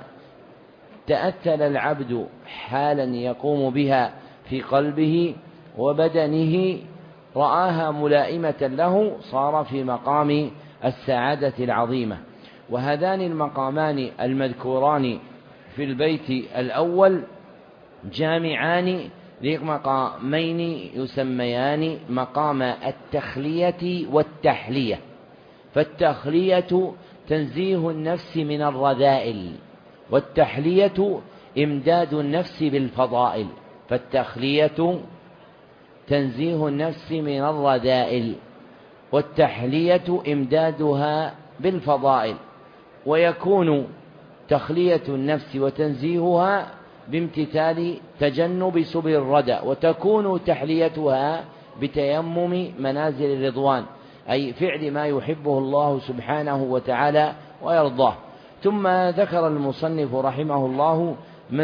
تأتل العبد حالا يقوم بها في قلبه وبدنه رآها ملائمة له، صار في مقام السعادة العظيمة. وهذان المقامان المذكوران في البيت الأول جامعان لمقامين يسميان مقام التخلية والتحلية. فالتخلية تنزيه النفس من الرذائل، والتحلية إمداد النفس بالفضائل. فالتخلية تنزيه النفس من الرذائل، والتحلية إمدادها بالفضائل. ويكون تخلية النفس وتنزيهها بامتثال تجنب سبل الردى، وتكون تحليتها بتيمم منازل الرضوان أي فعل ما يحبه الله سبحانه وتعالى ويرضاه. ثم ذكر المصنف رحمه الله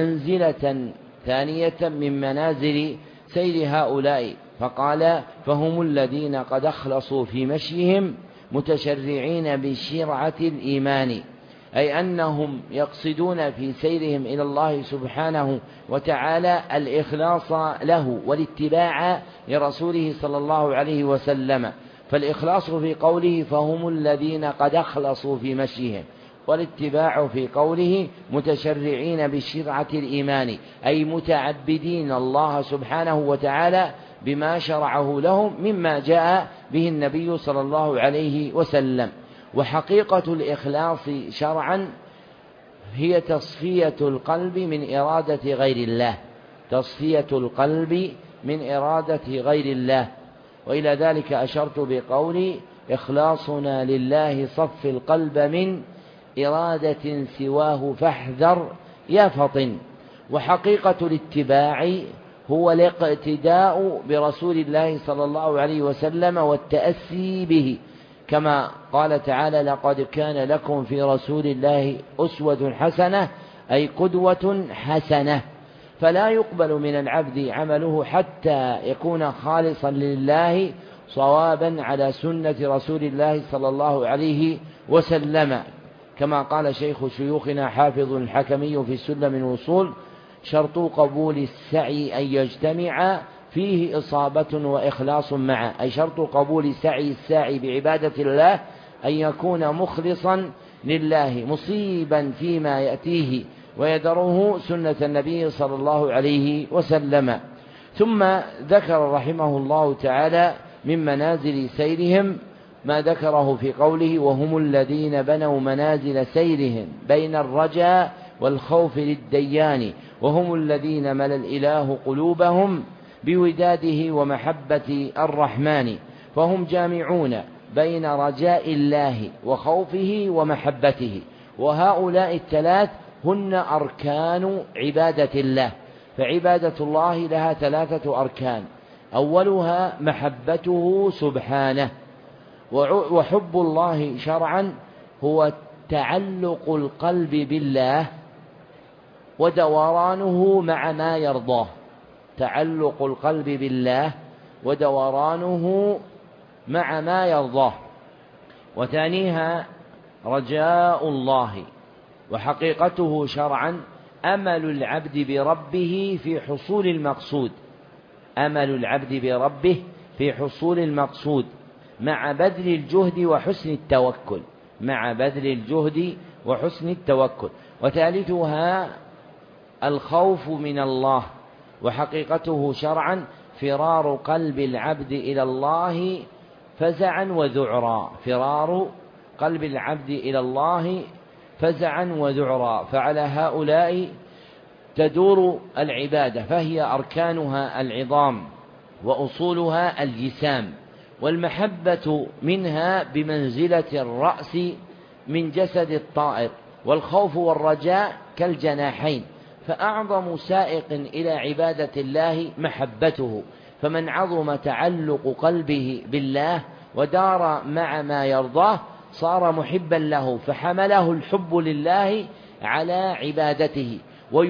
منزلة ثانية من منازل سير هؤلاء، فقال: فهم الذين قد أخلصوا في مشيهم متشرعين بشرعة الإيمان، أي أنهم يقصدون في سيرهم إلى الله سبحانه وتعالى الإخلاص له والاتباع لرسوله صلى الله عليه وسلم. فالإخلاص في قوله فهم الذين قد أخلصوا في مشيهم، والاتباع في قوله متشرعين بشرعة الإيمان، أي متعبدين الله سبحانه وتعالى بما شرعه لهم مما جاء به النبي صلى الله عليه وسلم. وحقيقة الإخلاص شرعا هي تصفية القلب من إرادة غير الله، تصفية القلب من إرادة غير الله. وإلى ذلك أشرت بقولي: إخلاصنا لله صف القلب من إرادة سواه فاحذر يا فطن. وحقيقة الاتباع هو الاقتداء برسول الله صلى الله عليه وسلم والتأسي به، كما قال تعالى: لقد كان لكم في رسول الله أسوة حسنة، أي قدوة حسنة. فلا يقبل من العبد عمله حتى يكون خالصا لله صوابا على سنة رسول الله صلى الله عليه وسلم، كما قال شيخ شيوخنا حافظ الحكمي في سلم الوصول: شرط قبول السعي أن يجتمع فيه إصابة وإخلاص معا، أي شرط قبول سعي الساعي بعبادة الله أن يكون مخلصا لله مصيبا فيما يأتيه ويدره سنة النبي صلى الله عليه وسلم. ثم ذكر رحمه الله تعالى من منازل سيرهم ما ذكره في قوله: وهم الذين بنوا منازل سيرهم بين الرجاء والخوف للديان، وهم الذين ملأ الإله قلوبهم بوداده ومحبة الرحمن، فهم جامعون بين رجاء الله وخوفه ومحبته. وهؤلاء الثلاث هن أركان عبادة الله. فعبادة الله لها ثلاثة أركان: أولها محبته سبحانه، وحب الله شرعا هو تعلق القلب بالله ودورانه مع ما يرضاه، تعلق القلب بالله ودورانه مع ما يرضاه. وثانيها رجاء الله، وحقيقته شرعا أمل العبد بربه في حصول المقصود، أمل العبد بربه في حصول المقصود مع بذل الجهد وحسن التوكل، مع بذل الجهد وحسن التوكل. وثالثها الخوف من الله، وحقيقته شرعا فرار قلب العبد إلى الله فزعا وذعرا، فرار قلب العبد إلى الله فزعا وذعرا. فعلى هؤلاء تدور العبادة، فهي أركانها العظام وأصولها الجسام، والمحبة منها بمنزلة الرأس من جسد الطائر، والخوف والرجاء كالجناحين، فأعظم سائق إلى عبادة الله محبته، فمن عظم تعلق قلبه بالله ودار مع ما يرضاه صار محبا له، فحمله الحب لله على عبادته،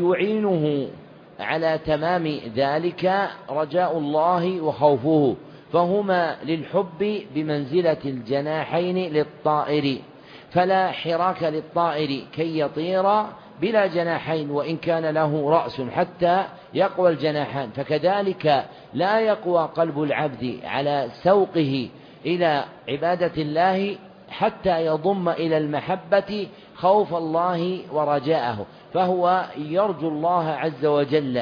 ويعينه على تمام ذلك رجاء الله وخوفه، فهما للحب بمنزلة الجناحين للطائر، فلا حراك للطائر كي يطير بلا جناحين وإن كان له رأس حتى يقوى الجناحان، فكذلك لا يقوى قلب العبد على سوقه إلى عبادة الله حتى يضم إلى المحبة خوف الله ورجاءه، فهو يرجو الله عز وجل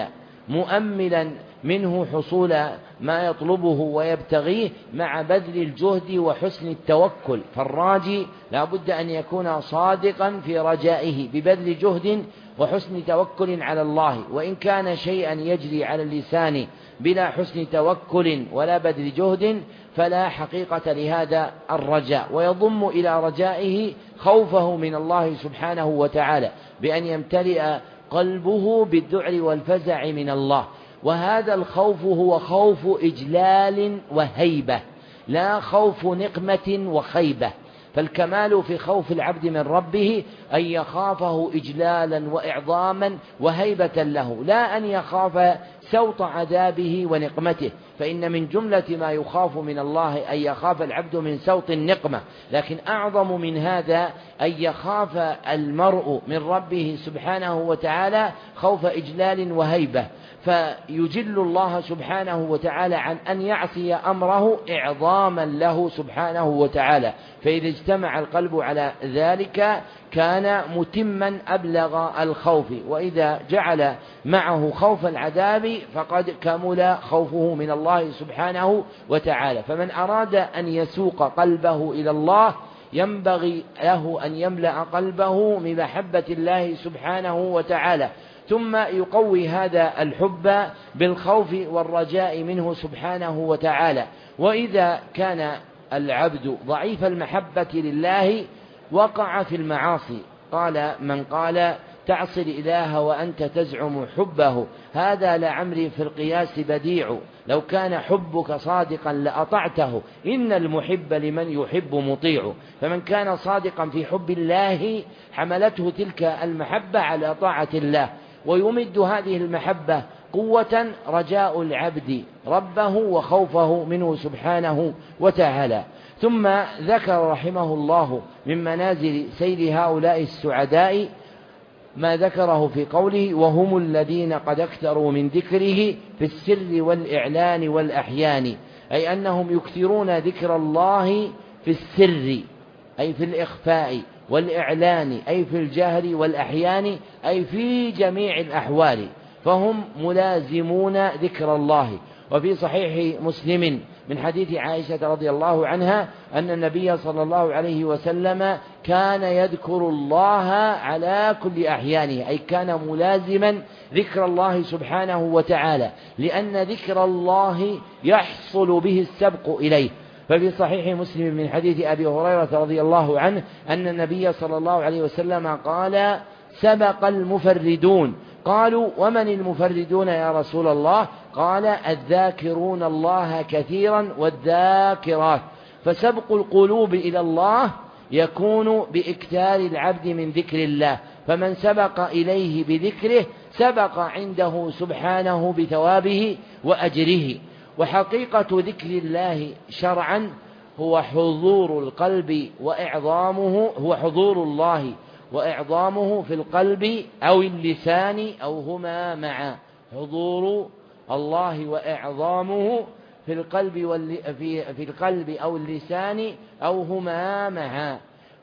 مؤملا منه حصول ما يطلبه ويبتغيه مع بذل الجهد وحسن التوكل، فالراجي لا بد أن يكون صادقا في رجائه ببذل جهد وحسن توكل على الله، وإن كان شيئا يجري على اللسان بلا حسن توكل ولا بذل جهد فلا حقيقة لهذا الرجاء، ويضم إلى رجائه خوفه من الله سبحانه وتعالى بأن يمتلئ قلبه بالذعر والفزع من الله، وهذا الخوف هو خوف إجلال وهيبة لا خوف نقمة وخيبة، فالكمال في خوف العبد من ربه أن يخافه إجلالا وإعظاما وهيبة له، لا أن يخاف سوط عذابه ونقمته، فإن من جملة ما يخاف من الله أن يخاف العبد من سوط النقمة، لكن أعظم من هذا أن يخاف المرء من ربه سبحانه وتعالى خوف إجلال وهيبة، فيجل الله سبحانه وتعالى عن أن يعصي أمره إعظاما له سبحانه وتعالى، فإذا اجتمع القلب على ذلك كان متما أبلغ الخوف، وإذا جعل معه خوف العذاب فقد كمل خوفه من الله سبحانه وتعالى. فمن أراد أن يسوق قلبه إلى الله ينبغي له أن يملأ قلبه من محبة الله سبحانه وتعالى، ثم يقوي هذا الحب بالخوف والرجاء منه سبحانه وتعالى. وإذا كان العبد ضعيف المحبة لله وقع في المعاصي، قال من قال تعصي الإله وأنت تزعم حبه هذا لعمري في القياس بديع، لو كان حبك صادقا لأطعته إن المحب لمن يحب مطيع، فمن كان صادقا في حب الله حملته تلك المحبة على طاعة الله، ويمد هذه المحبة قوة رجاء العبد ربه وخوفه منه سبحانه وتعالى. ثم ذكر رحمه الله من منازل سير هؤلاء السعداء ما ذكره في قوله وهم الذين قد اكثروا من ذكره في السر والإعلان والأحيان، أي أنهم يكثرون ذكر الله في السر أي في الإخفاء، والإعلان أي في الجهر والأحيان أي في جميع الأحوال، فهم ملازمون ذكر الله. وفي صحيح مسلم من حديث عائشة رضي الله عنها أن النبي صلى الله عليه وسلم كان يذكر الله على كل أحيانه، أي كان ملازما ذكر الله سبحانه وتعالى، لأن ذكر الله يحصل به السبق إليه. ففي صحيح مسلم من حديث أبي هريرة رضي الله عنه أن النبي صلى الله عليه وسلم قال سبق المفردون، قالوا ومن المفردون يا رسول الله؟ قال الذاكرون الله كثيرا والذاكرات، فسبق القلوب إلى الله يكون بإكثار العبد من ذكر الله، فمن سبق إليه بذكره سبق عنده سبحانه بثوابه وأجره. وحقيقة ذكر الله شرعا هو حضور القلب وإعظامه، هو حضور الله وإعظامه في القلب أو اللسان أو هما معا، حضور الله وإعظامه في القلب أو اللسان أو هما معا.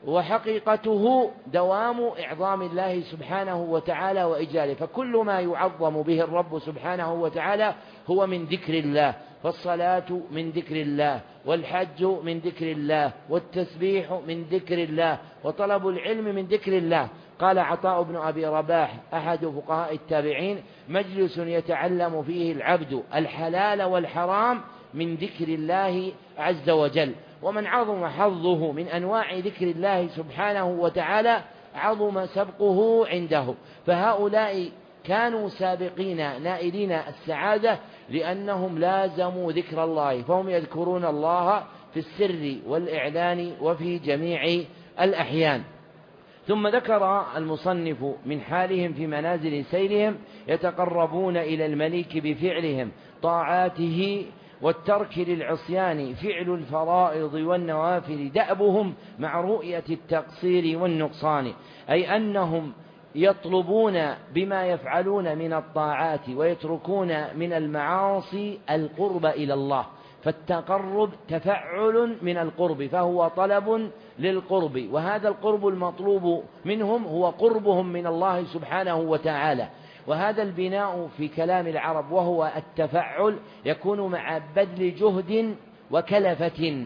وحقيقته دوام إعظام الله سبحانه وتعالى وإجلاله، فكل ما يعظم به الرب سبحانه وتعالى هو من ذكر الله، فالصلاة من ذكر الله، والحج من ذكر الله، والتسبيح من ذكر الله، وطلب العلم من ذكر الله. قال عطاء بن أبي رباح أحد فقهاء التابعين: مجلس يتعلم فيه العبد الحلال والحرام من ذكر الله عز وجل. ومن عظم حظه من أنواع ذكر الله سبحانه وتعالى عظم سبقه عنده، فهؤلاء كانوا سابقين نائلين السعادة لأنهم لازموا ذكر الله، فهم يذكرون الله في السر والإعلان وفي جميع الأحيان. ثم ذكر المصنف من حالهم في منازل سيرهم: يتقربون إلى الملك بفعلهم طاعاته والترك للعصيان، فعل الفرائض والنوافل دأبهم مع رؤية التقصير والنقصان، أي أنهم يطلبون بما يفعلون من الطاعات ويتركون من المعاصي القرب إلى الله، فالتقرب تفعل من القرب، فهو طلب للقرب، وهذا القرب المطلوب منهم هو قربهم من الله سبحانه وتعالى. وهذا البناء في كلام العرب وهو التفعل يكون مع بذل جهد وكلفة،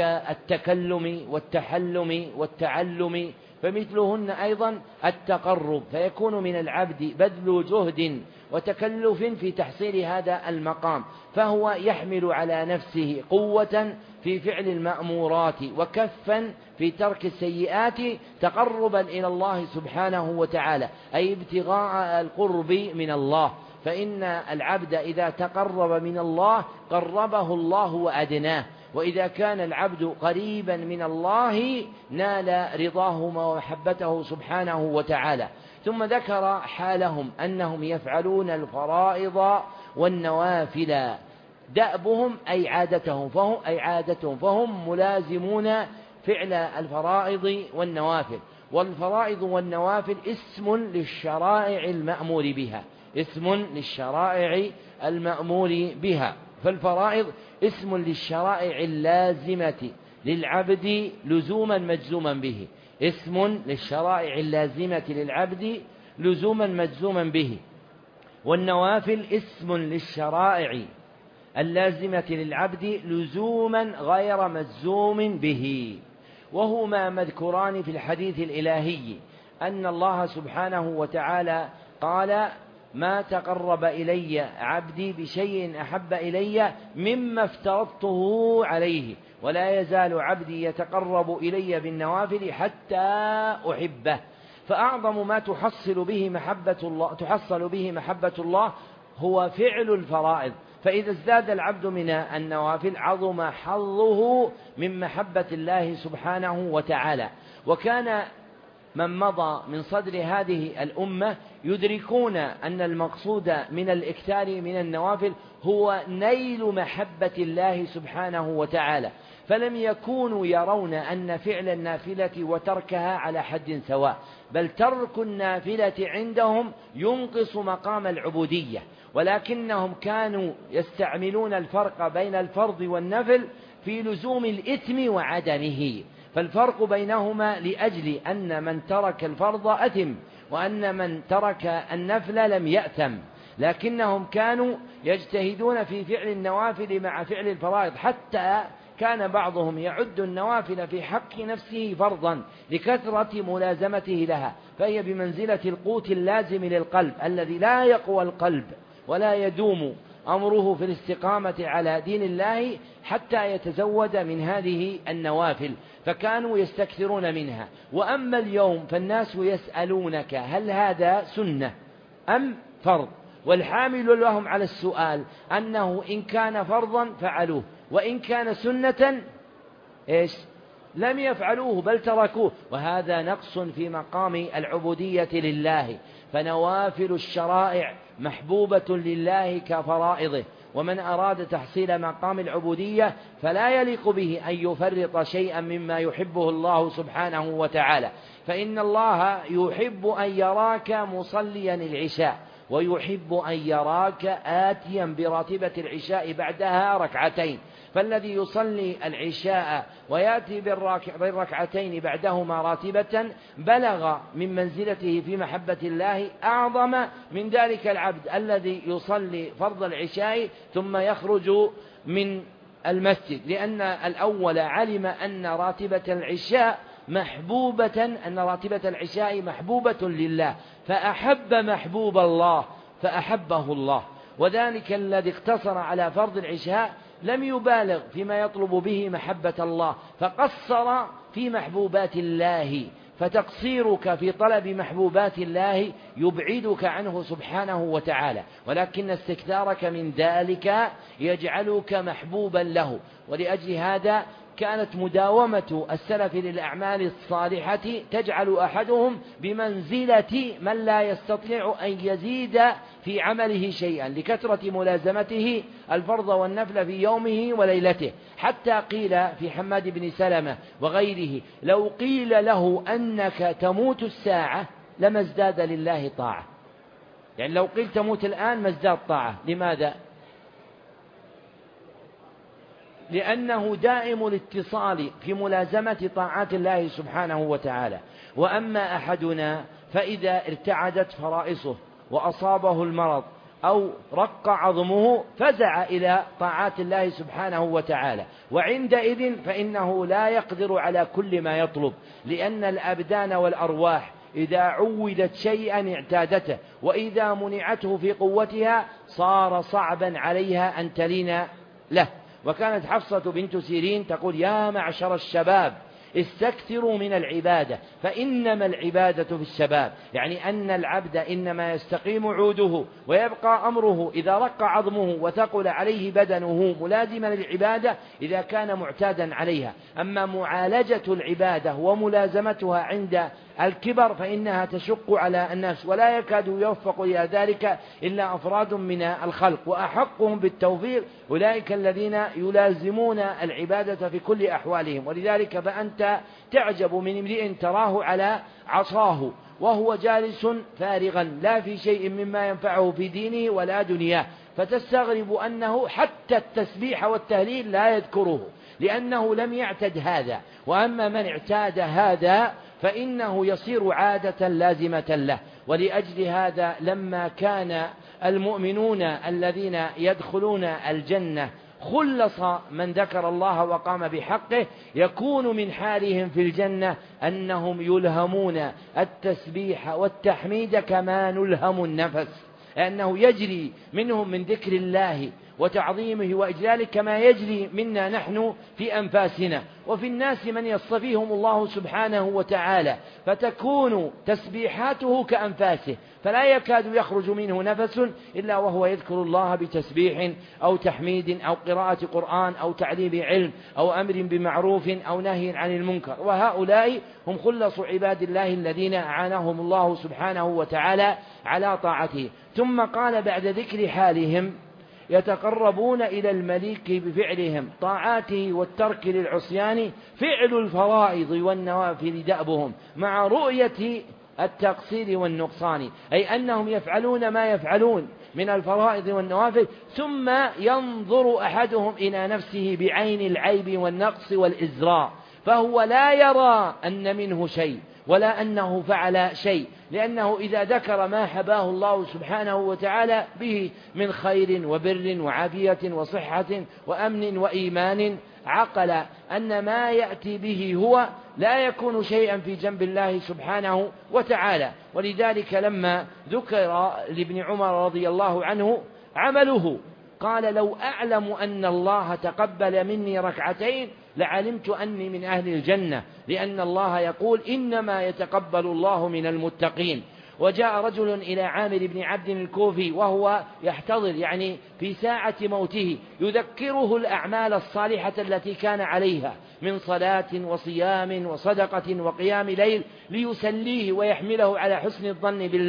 كالتكلم والتحلم والتعلم، فمثلهن أيضا التقرب، فيكون من العبد بذل جهد وتكلف في تحصيل هذا المقام، فهو يحمل على نفسه قوة في فعل المأمورات وكفا في ترك السيئات تقربا إلى الله سبحانه وتعالى، أي ابتغاء القرب من الله. فإن العبد إذا تقرب من الله قربه الله وأدناه، وإذا كان العبد قريبا من الله نال رضاه ومحبته سبحانه وتعالى. ثم ذكر حالهم أنهم يفعلون الفرائض والنوافل دأبهم أي عادتهم، فهم ملازمون فعل الفرائض والنوافل. والفرائض والنوافل اسم للشرائع المأمور بها، فالفرائض اسم للشرائع اللازمة للعبد لزوما مجزوما به، والنوافل اسم للشرائع اللازمة للعبد لزوما غير مجزوم به، وهما مذكوران في الحديث الإلهي أن الله سبحانه وتعالى قال: ما تقرب إلي عبدي بشيء أحب إلي مما افترضته عليه، ولا يزال عبدي يتقرب إلي بالنوافل حتى أحبه. فأعظم ما تحصل به محبة الله هو فعل الفرائض، فإذا ازداد العبد من النوافل عظم حظه من محبة الله سبحانه وتعالى. وكان من مضى من صدر هذه الأمة يدركون أن المقصود من الإكثار من النوافل هو نيل محبة الله سبحانه وتعالى، فلم يكونوا يرون أن فعل النافلة وتركها على حد سواء، بل ترك النافلة عندهم ينقص مقام العبودية، ولكنهم كانوا يستعملون الفرق بين الفرض والنفل في لزوم الإثم وعدمه، فالفرق بينهما لأجل أن من ترك الفرض أثم، وأن من ترك النفل لم يأثم، لكنهم كانوا يجتهدون في فعل النوافل مع فعل الفرائض، حتى كان بعضهم يعد النوافل في حق نفسه فرضا لكثرة ملازمته لها، فهي بمنزلة القوت اللازم للقلب الذي لا يقوى القلب ولا يدوم أمره في الاستقامة على دين الله حتى يتزود من هذه النوافل، فكانوا يستكثرون منها. وأما اليوم فالناس يسألونك هل هذا سنة أم فرض، والحامل لهم على السؤال أنه إن كان فرضا فعلوه، وإن كان سنة لم يفعلوه بل تركوه، وهذا نقص في مقام العبودية لله. فنوافل الشرائع محبوبة لله كفرائضه، ومن أراد تحصيل مقام العبودية فلا يليق به أن يفرط شيئا مما يحبه الله سبحانه وتعالى، فإن الله يحب أن يراك مصليا العشاء ويحب أن يراك آتيا براتبة العشاء بعدها ركعتين. فالذي يصلي العشاء ويأتي بالركعتين بعدهما راتبة بلغ من منزلته في محبة الله أعظم من ذلك العبد الذي يصلي فرض العشاء ثم يخرج من المسجد، لأن الأول علم أن راتبة العشاء محبوبة لله، فأحب محبوب الله فأحبه الله. وذلك الذي اقتصر على فرض العشاء لم يبالغ فيما يطلب به محبة الله، فقصر في محبوبات الله، فتقصيرك في طلب محبوبات الله يبعدك عنه سبحانه وتعالى، ولكن استكثارك من ذلك يجعلك محبوبا له. ولأجل هذا كانت مداومة السلف للأعمال الصالحة تجعل أحدهم بمنزلة من لا يستطيع أن يزيد في عمله شيئا لكثرة ملازمته الفرض والنفل في يومه وليلته، حتى قيل في حماد بن سلمة وغيره: لو قيل له أنك تموت الساعة لما ازداد لله طاعة. يعني لو قيل تموت الآن ما ازداد طاعة. لماذا؟ لأنه دائم الاتصال في ملازمة طاعات الله سبحانه وتعالى. وأما أحدنا فإذا ارتعدت فرائصه وأصابه المرض أو رق عظمه فزع إلى طاعات الله سبحانه وتعالى، وعندئذ فإنه لا يقدر على كل ما يطلب، لأن الأبدان والأرواح إذا عودت شيئا اعتادته، وإذا منعته في قوتها صار صعبا عليها أن تلين له. وكانت حفصة بنت سيرين تقول: يا معشر الشباب استكثروا من العبادة فإنما العبادة في الشباب، يعني أن العبد إنما يستقيم عوده ويبقى أمره إذا رق عظمه وثقل عليه بدنه ملازما للعبادة إذا كان معتادا عليها. أما معالجة العبادة وملازمتها عند الكبر فإنها تشق على الناس، ولا يكاد يوفق إلى ذلك إلا أفراد من الخلق، وأحقهم بالتوفيق أولئك الذين يلازمون العبادة في كل أحوالهم. ولذلك فأنت تعجب من امرئ تراه على عصاه وهو جالس فارغا لا في شيء مما ينفعه في دينه ولا دنياه، فتستغرب أنه حتى التسبيح والتهليل لا يذكره لأنه لم يعتد هذا. وأما من اعتاد هذا فإنه يصير عادة لازمة له. ولأجل هذا لما كان المؤمنون الذين يدخلون الجنة خلص من ذكر الله وقام بحقه، يكون من حالهم في الجنة أنهم يلهمون التسبيح والتحميد كما نلهم النفس، لأنه يجري منهم من ذكر الله وتعظيمه وإجلاله كما يجري منا نحن في أنفاسنا. وفي الناس من يصطفيهم الله سبحانه وتعالى فتكون تسبيحاته كأنفاسه، فلا يكاد يخرج منه نفس إلا وهو يذكر الله بتسبيح أو تحميد أو قراءة قرآن أو تعليم علم أو أمر بمعروف أو نهي عن المنكر. وهؤلاء هم خلص عباد الله الذين أعانهم الله سبحانه وتعالى على طاعته. ثم قال بعد ذكر حالهم: يتقربون إلى المليك بفعلهم طاعاته والترك للعصيان، فعل الفرائض والنوافل دأبهم مع رؤية التقصير والنقصان، أي أنهم يفعلون ما يفعلون من الفرائض والنوافل ثم ينظر أحدهم إلى نفسه بعين العيب والنقص والإزراء، فهو لا يرى أن منه شيء ولا أنه فعل شيء، لأنه إذا ذكر ما حباه الله سبحانه وتعالى به من خير وبر وعافية وصحة وأمن وإيمان عقل أن ما يأتي به هو لا يكون شيئا في جنب الله سبحانه وتعالى. ولذلك لما ذكر لابن عمر رضي الله عنه عمله قال: لو أعلم أن الله تقبل مني ركعتين لعلمت أني من أهل الجنة، لأن الله يقول: إنما يتقبل الله من المتقين. وجاء رجل إلى عامر بن عبد الكوفي وهو يحتضر، يعني في ساعة موته، يذكره الأعمال الصالحة التي كان عليها من صلاة وصيام وصدقة وقيام ليل ليسليه ويحمله على حسن الظن بالله.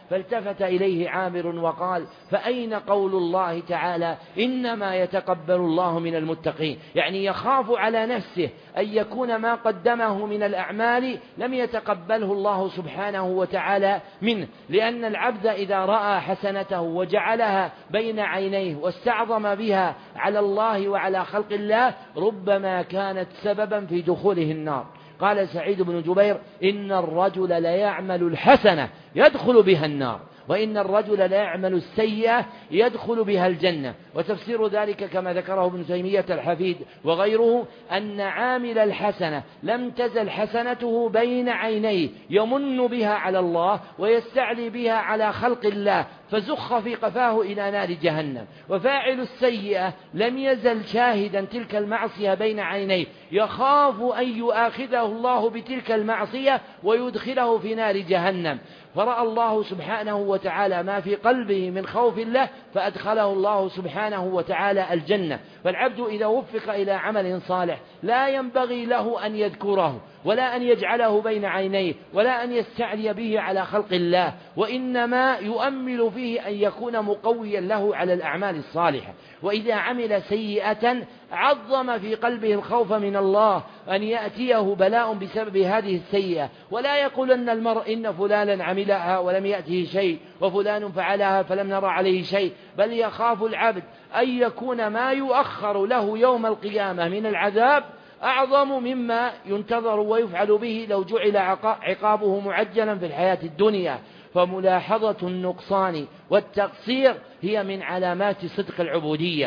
فالتفت إليه عامر وقال: فأين قول الله تعالى: إنما يتقبل الله من المتقين؟ يعني يخاف على نفسه أن يكون ما قدمه من الأعمال لم يتقبله الله سبحانه وتعالى منه، لأن العبد إذا رأى حسنته وجعلها بين عينيه واستعظم بها على الله وعلى خلق الله ربما كانت سببا في دخوله النار. قال سعيد بن جبير: إن الرجل ليعمل الحسنة يدخل بها النار، وإن الرجل ليعمل السيئة يدخل بها الجنة. وتفسير ذلك كما ذكره ابن تيمية الحفيد وغيره أن عامل الحسنة لم تزل حسنته بين عينيه يمن بها على الله ويستعلي بها على خلق الله فزخ في قفاه إلى نار جهنم، وفاعل السيئة لم يزل شاهدا تلك المعصية بين عينيه يخاف أن يؤاخذه الله بتلك المعصية ويدخله في نار جهنم، فرأى الله سبحانه وتعالى ما في قلبه من خوف الله فأدخله الله سبحانه وتعالى الجنة. فالعبد إذا وفق إلى عمل صالح لا ينبغي له أن يذكره ولا أن يجعله بين عينيه ولا أن يستعلي به على خلق الله، وإنما يؤمل فيه أن يكون مقويا له على الأعمال الصالحة. وإذا عمل سيئة عظم في قلبه الخوف من الله أن يأتيه بلاء بسبب هذه السيئة، ولا يقول أن المرء إن فلانا عملها ولم يأته شيء وفلان فعلها فلم نرى عليه شيء، بل يخاف العبد أن يكون ما يؤخر له يوم القيامة من العذاب أعظم مما ينتظر ويفعل به لو جعل عقابه معجلا في الحياة الدنيا. فملاحظة النقصان والتقصير هي من علامات صدق العبودية.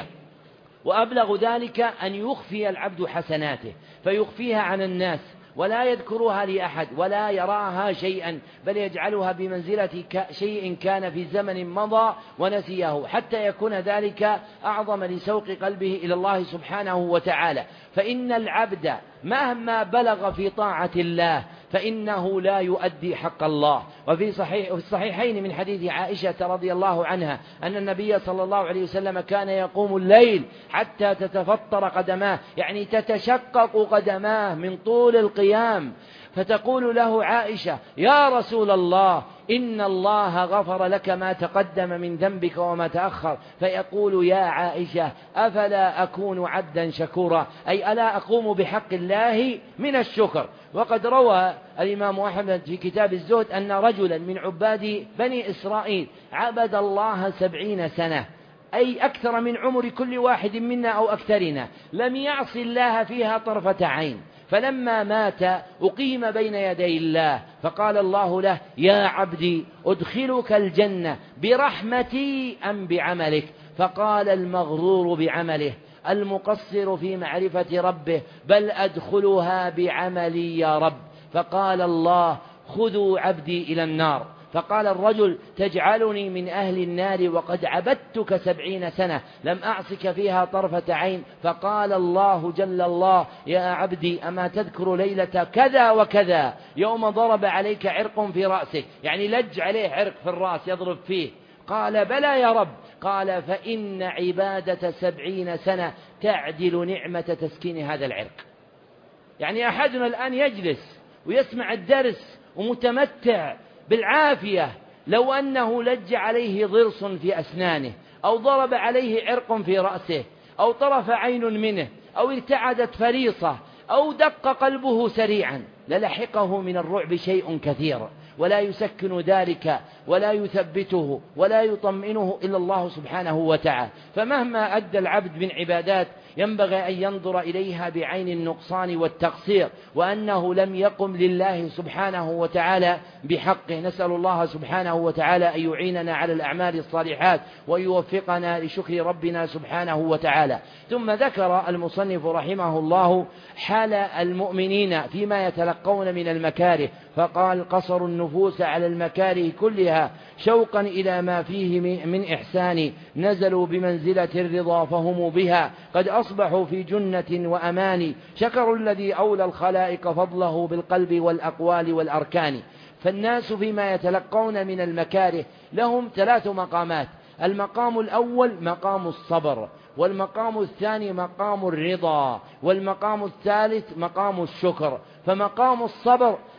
وأبلغ ذلك أن يخفي العبد حسناته فيخفيها عن الناس ولا يذكرها لأحد ولا يراها شيئا، بل يجعلها بمنزلة شيء كان في زمن مضى ونسيه، حتى يكون ذلك أعظم لسوق قلبه إلى الله سبحانه وتعالى. فإن العبد مهما بلغ في طاعة الله فإنه لا يؤدي حق الله. وفي الصحيحين من حديث عائشة رضي الله عنها أن النبي صلى الله عليه وسلم كان يقوم الليل حتى تتفطر قدماه، يعني تتشقق قدماه من طول القيام، فتقول له عائشة: يا رسول الله إن الله غفر لك ما تقدم من ذنبك وما تأخر. فيقول: يا عائشة أفلا أكون عبدا شكورا، أي ألا أقوم بحق الله من الشكر. وقد روى الإمام أحمد في كتاب الزهد أن رجلا من عباد بني إسرائيل عبد الله 70 سنة، أي أكثر من عمر كل واحد منا أو أكثرنا، لم يعص الله فيها طرفة عين. فلما مات أقيم بين يدي الله فقال الله له: يا عبدي أدخلك الجنة برحمتي أم بعملك؟ فقال المغرور بعمله المقصر في معرفة ربه: بل أدخلها بعملي يا رب. فقال الله: خذوا عبدي إلى النار. فقال الرجل: تجعلني من أهل النار وقد عبدتك 70 سنة لم أعصك فيها طرفة عين. فقال الله جل الله: يا عبدي أما تذكر ليلة كذا وكذا يوم ضرب عليك عرق في رأسك، يعني لج عليه عرق في الرأس يضرب فيه. قال: بلى يا رب. قال: فإن عبادة 70 سنة تعدل نعمة تسكين هذا العرق. يعني أحدنا الآن يجلس ويسمع الدرس ومتمتع بالعافية، لو أنه لج عليه ضرس في أسنانه أو ضرب عليه عرق في رأسه أو طرف عين منه أو ارتعدت فريصة أو دق قلبه سريعا للحقه من الرعب شيء كثير، ولا يسكن ذلك ولا يثبته ولا يطمئنه إلا الله سبحانه وتعالى. فمهما أدى العبد من عبادات ينبغي أن ينظر إليها بعين النقصان والتقصير، وأنه لم يقم لله سبحانه وتعالى بحقه. نسأل الله سبحانه وتعالى أن يعيننا على الأعمال الصالحات ويوفقنا لشكر ربنا سبحانه وتعالى. ثم ذكر المصنف رحمه الله حال المؤمنين فيما يتلقون من المكاره، فقال: قصر النفوس على المكاره كلها شوقا إلى ما فيه من إحسان، نزلوا بمنزلة الرضا فهم بها قد أصبحوا في جنة وأمان، شكروا الذي أولى الخلائق فضله بالقلب والأقوال والأركان. فالناس فيما يتلقون من المكاره لهم 3 مقامات: المقام الأول مقام الصبر، والمقام الثاني مقام الرضا، والمقام الثالث مقام الشكر. فمقام الصبر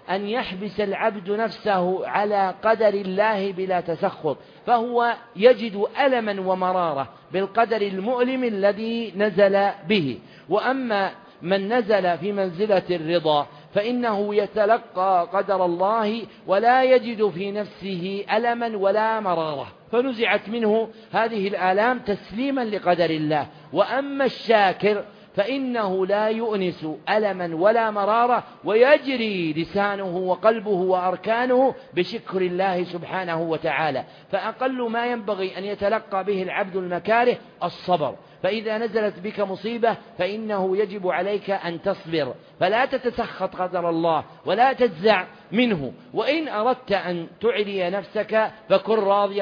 أن يحبس العبد نفسه على قدر الله بلا تسخط، فهو يجد ألما ومرارة بالقدر المؤلم الذي نزل به. وأما من نزل في منزلة الرضا فإنه يتلقى قدر الله ولا يجد في نفسه ألما ولا مرارة، فنزعت منه هذه الآلام تسليما لقدر الله. وأما الشاكر فإنه لا يؤنس ألما ولا مرارة، ويجري لسانه وقلبه وأركانه بشكر الله سبحانه وتعالى. فأقل ما ينبغي أن يتلقى به العبد المكاره الصبر، فإذا نزلت بك مصيبة فإنه يجب عليك أن تصبر، فلا تتسخط قدر الله ولا تجزع منه. وإن أردت أن تعلي نفسك فكن راضيا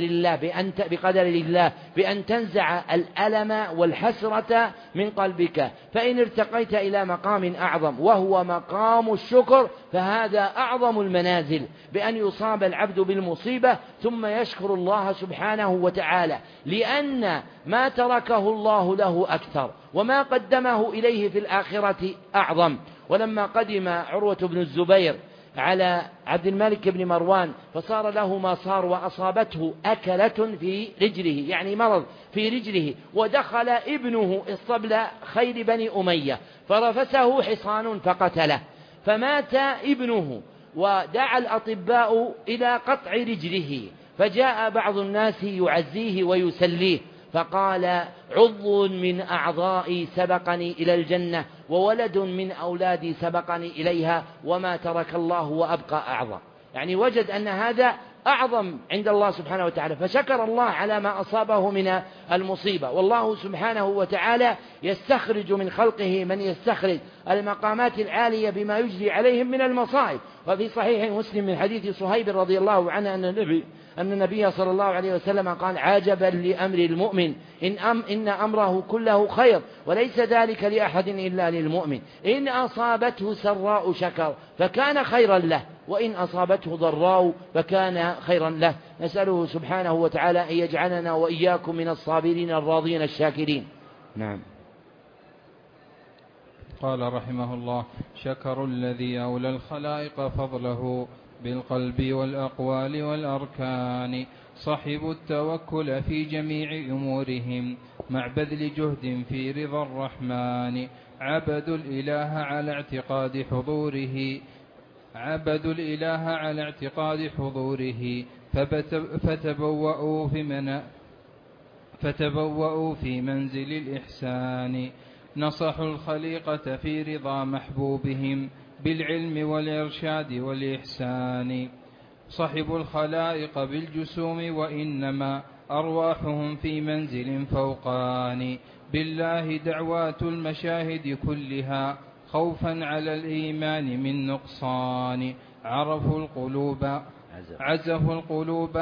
بقدر الله بأن تنزع الألم والحسرة من قلبك. فإن ارتقيت إلى مقام أعظم وهو مقام الشكر فهذا أعظم المنازل، بأن يصاب العبد بالمصيبة ثم يشكر الله سبحانه وتعالى، لأن ما تركه الله له أكثر وما قدمه إليه في الآخرة أعظم. ولما قدم عروة بن الزبير على عبد الملك بن مروان فصار له ما صار وأصابته أكلة في رجله، يعني مرض في رجله، ودخل ابنه اسطبل خير بني أمية فرفسه حصان فقتله، فمات ابنه. ودعا الأطباء إلى قطع رجله، فجاء بعض الناس يعزيه ويسليه فقال: عضو من أعضائي سبقني إلى الجنة، وولد من أولادي سبقني إليها، وما ترك الله وأبقى أعظم. يعني وجد أن هذا أعظم عند الله سبحانه وتعالى، فشكر الله على ما أصابه من المصيبة. والله سبحانه وتعالى يستخرج من خلقه من يستخرج المقامات العالية بما يجري عليهم من المصائب. وفي صحيح مسلم من حديث صهيب رضي الله عنه أن النبي صلى الله عليه وسلم قال: عجبا لأمر المؤمن إن أمره كله خير، وليس ذلك لأحد إلا للمؤمن، إن أصابته سراء شكر فكان خيرا له، وإن أصابته ضراء فكان خيرا له. نسأله سبحانه وتعالى أن يجعلنا وإياكم من الصابرين الراضين الشاكرين. نعم. قال رحمه الله: شكر الذي أولى الخلائق فضله بالقلب والأقوال والأركان، صحبوا التوكل في جميع أمورهم مع بذل جهد في رضا الرحمن، عبدوا الإله على اعتقاد حضوره فتبوأوا في منزل الإحسان، نصحوا الخليقة في رضا محبوبهم بالعلم والإرشاد والإحسان، صحبوا الخلائق بالجسوم وإنما أرواحهم في منزل فوقان، بالله دعوات المشاهد كلها خوفا على الإيمان من نقصان، عزفوا القلوب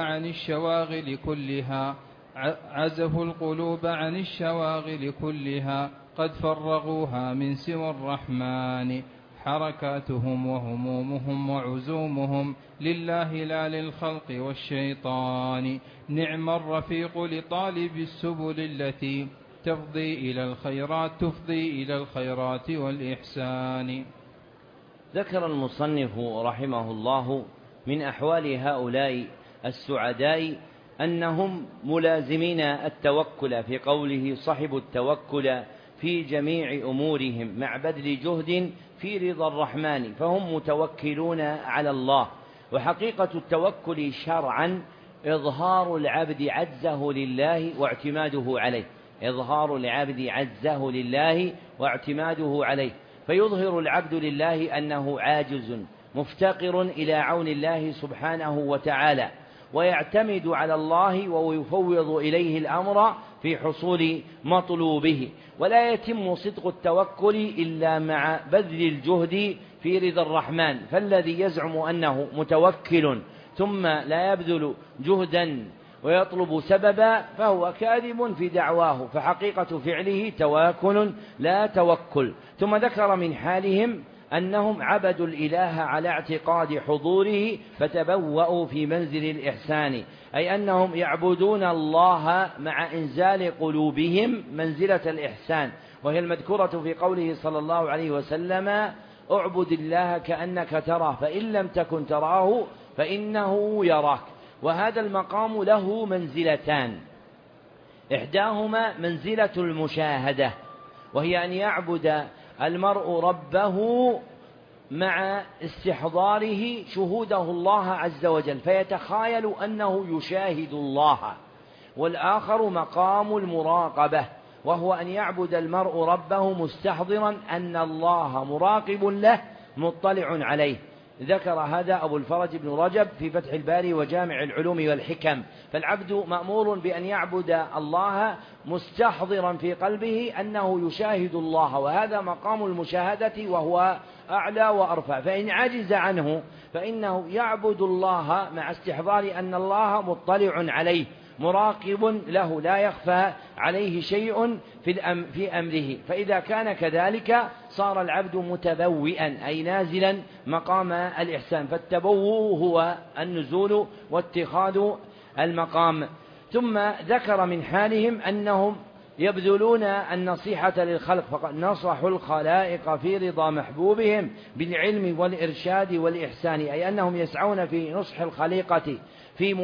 عن الشواغل كلها قد فرغوها من سوى الرحمن، حركاتهم وهمومهم وعزومهم لله لا للخلق والشيطان، نعم الرفيق لطالب السبل التي تفضي إلى الخيرات والإحسان. ذكر المصنف رحمه الله من أحوال هؤلاء السعداء أنهم ملازمين التوكل في قوله: صحبوا التوكل في جميع أمورهم مع بذل جهد في رضا الرحمن، فهم متوكلون على الله. وحقيقة التوكل شرعا إظهار العبد عجزه لله واعتماده عليه، فيظهر العبد لله أنه عاجز مفتقر إلى عون الله سبحانه وتعالى، ويعتمد على الله ويفوض إليه الأمر في حصول مطلوبه. ولا يتم صدق التوكل إلا مع بذل الجهد في رضا الرحمن، فالذي يزعم أنه متوكل ثم لا يبذل جهدا ويطلب سببا فهو كاذب في دعواه، فحقيقة فعله تواكل لا توكل. ثم ذكر من حالهم أنهم عبدوا الإله على اعتقاد حضوره فتبوأوا في منزل الإحسان، أي أنهم يعبدون الله مع إنزال قلوبهم منزلة الإحسان، وهي المذكورة في قوله صلى الله عليه وسلم: اعبد الله كأنك تراه فإن لم تكن تراه فإنه يراك. وهذا المقام له منزلتان، إحداهما منزلة المشاهدة، وهي أن يعبد المرء ربه مع استحضاره شهوده الله عز وجل فيتخيل أنه يشاهد الله. والآخر مقام المراقبة، وهو أن يعبد المرء ربه مستحضرا أن الله مراقب له مطلع عليه. ذكر هذا أبو الفرج بن رجب في فتح الباري وجامع العلوم والحكم. فالعبد مأمور بأن يعبد الله مستحضرا في قلبه أنه يشاهد الله، وهذا مقام المشاهدة وهو أعلى وأرفع. فإن عجز عنه فإنه يعبد الله مع استحضار أن الله مطلع عليه مراقب له لا يخفى عليه شيء في أمره. فإذا كان كذلك صار العبد متبوئا أي نازلا مقام الإحسان، فالتبوء هو النزول واتخاذ المقام. ثم ذكر من حالهم أنهم يبذلون النصيحة للخلق، فقد نصحوا الخلائق في رضا محبوبهم بالعلم والإرشاد والإحسان، أي أنهم يسعون في نصح الخليقة في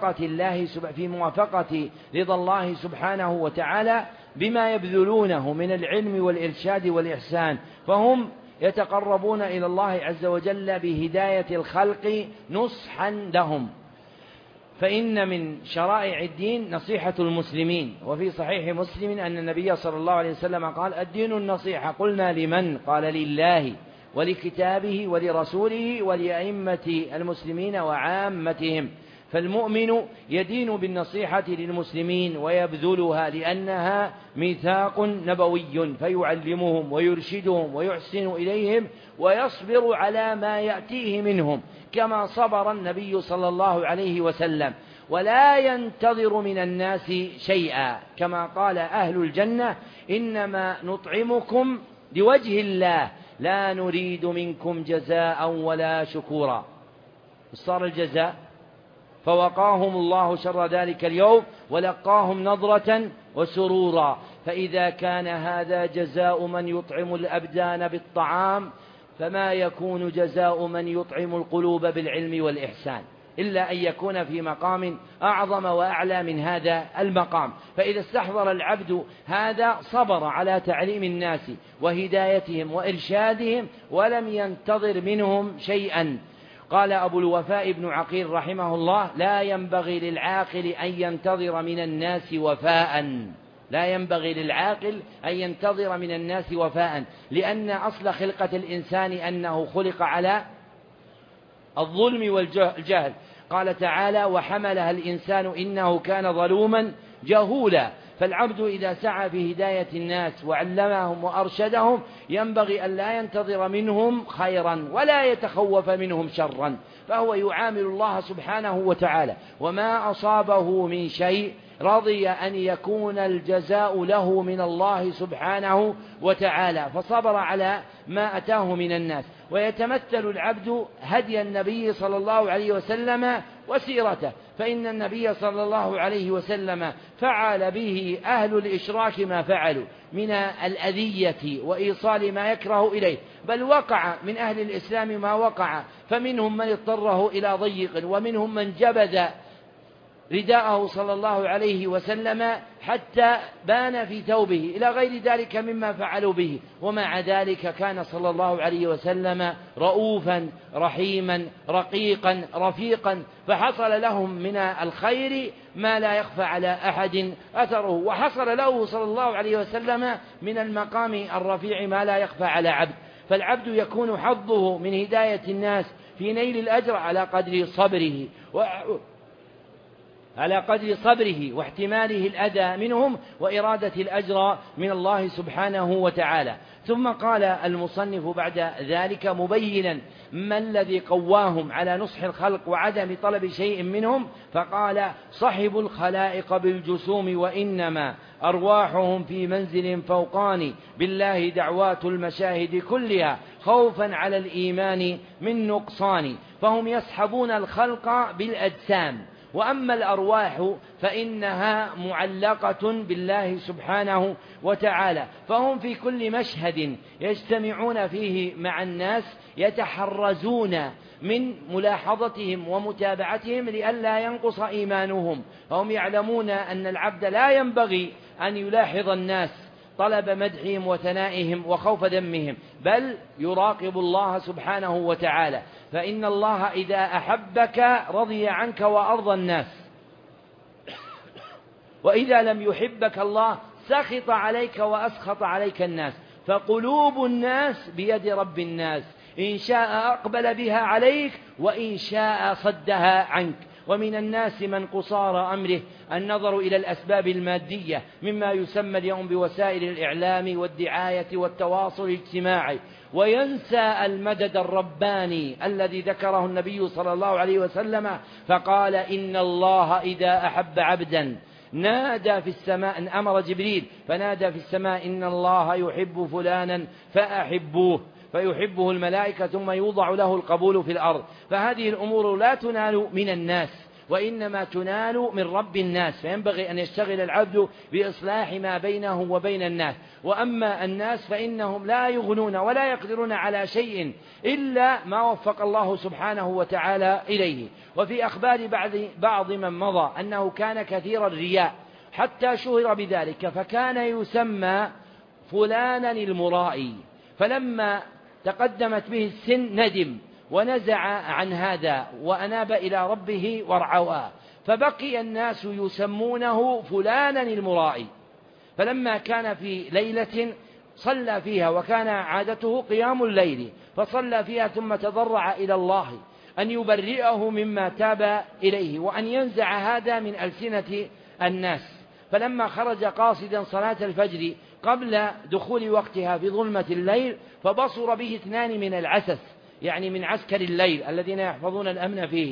موافقة رضا الله سبحانه وتعالى بما يبذلونه من العلم والإرشاد والإحسان، فهم يتقربون إلى الله عز وجل بهداية الخلق نصحا لهم. فإن من شرائع الدين نصيحة المسلمين، وفي صحيح مسلم أن النبي صلى الله عليه وسلم قال: الدين النصيحة. قلنا: لمن؟ قال: لله ولكتابه ولرسوله ولأئمة المسلمين وعامتهم. فالمؤمن يدين بالنصيحة للمسلمين ويبذلها لأنها ميثاق نبوي، فيعلمهم ويرشدهم ويحسن إليهم ويصبر على ما يأتيه منهم كما صبر النبي صلى الله عليه وسلم، ولا ينتظر من الناس شيئا، كما قال أهل الجنة: إنما نطعمكم لوجه الله لا نريد منكم جزاء ولا شكورا. صار الجزاء فوقاهم الله شر ذلك اليوم ولقاهم نضرة وسرورا. فإذا كان هذا جزاء من يطعم الأبدان بالطعام، فما يكون جزاء من يطعم القلوب بالعلم والإحسان، إلا أن يكون في مقام أعظم وأعلى من هذا المقام. فإذا استحضر العبد هذا صبر على تعليم الناس وهدايتهم وإرشادهم ولم ينتظر منهم شيئا. قال أبو الوفاء بن عقيل رحمه الله: لا ينبغي للعاقل أن ينتظر من الناس وفاء، لا ينبغي للعاقل أن ينتظر من الناس وفاء، لأن أصل خلقة الإنسان أنه خلق على الظلم والجهل. قال تعالى: وحملها الإنسان إنه كان ظلوما جهولا. فالعبد إذا سعى في هداية الناس وعلمهم وأرشدهم ينبغي أن لا ينتظر منهم خيرا ولا يتخوف منهم شرا، فهو يعامل الله سبحانه وتعالى، وما أصابه من شيء رضي أن يكون الجزاء له من الله سبحانه وتعالى، فصبر على ما أتاه من الناس. ويتمثل العبد هدي النبي صلى الله عليه وسلم وسيرته، فإن النبي صلى الله عليه وسلم فعل به أهل الإشراك ما فعلوا من الأذية وإيصال ما يكره إليه، بل وقع من أهل الإسلام ما وقع، فمنهم من اضطره إلى ضيق، ومنهم من جبذ رداءه صلى الله عليه وسلم حتى بان في ثوبه، إلى غير ذلك مما فعلوا به. ومع ذلك كان صلى الله عليه وسلم رؤوفا رحيما رقيقا رفيقا، فحصل لهم من الخير ما لا يخفى على أحد أثره، وحصل له صلى الله عليه وسلم من المقام الرفيع ما لا يخفى على عبد. فالعبد يكون حظه من هداية الناس في نيل الأجر على قدر صبره واحتماله الأذى منهم وإرادة الأجر من الله سبحانه وتعالى. ثم قال المصنف بعد ذلك مبينا ما الذي قواهم على نصح الخلق وعدم طلب شيء منهم، فقال: صحبوا الخلائق بالجسوم وإنما أرواحهم في منزل فوقاني بالله دعوات المشاهد كلها خوفا على الإيمان من نقصان. فهم يصحبون الخلق بالأجسام وأما الأرواح فإنها معلقة بالله سبحانه وتعالى، فهم في كل مشهد يجتمعون فيه مع الناس يتحرزون من ملاحظتهم ومتابعتهم لئلا ينقص إيمانهم، فهم يعلمون أن العبد لا ينبغي أن يلاحظ الناس طلب مدحهم وثنائهم وخوف ذمهم، بل يراقب الله سبحانه وتعالى، فإن الله إذا أحبك رضي عنك وأرضى الناس، وإذا لم يحبك الله سخط عليك وأسخط عليك الناس، فقلوب الناس بيد رب الناس، إن شاء أقبل بها عليك وإن شاء صدها عنك. ومن الناس من قصار أمره النظر إلى الأسباب المادية مما يسمى اليوم بوسائل الإعلام والدعاية والتواصل الاجتماعي، وينسى المدد الرباني الذي ذكره النبي صلى الله عليه وسلم فقال: إن الله إذا أحب عبدا نادى في السماء، أمر جبريل فنادى في السماء: إن الله يحب فلانا فأحبوه، فيحبه الملائكة ثم يوضع له القبول في الأرض. فهذه الأمور لا تنال من الناس وإنما تنال من رب الناس، فينبغي أن يشتغل العبد بإصلاح ما بينه وبين الناس. وأما الناس فإنهم لا يغنون ولا يقدرون على شيء إلا ما وفق الله سبحانه وتعالى إليه. وفي أخبار بعض من مضى أنه كان كثير الرياء حتى شهر بذلك، فكان يسمى فلانا المرائي، فلما تقدمت به السن ندم ونزع عن هذا وأناب إلى ربه وارعواه، فبقي الناس يسمونه فلانا المرائي. فلما كان في ليلة صلى فيها، وكان عادته قيام الليل، فصلى فيها ثم تضرع إلى الله أن يبرئه مما تاب إليه وأن ينزع هذا من ألسنة الناس. فلما خرج قاصدا صلاة الفجر قبل دخول وقتها في ظلمة الليل، فبصر به 2 من العسس، يعني من عسكر الليل الذين يحفظون الأمن فيه،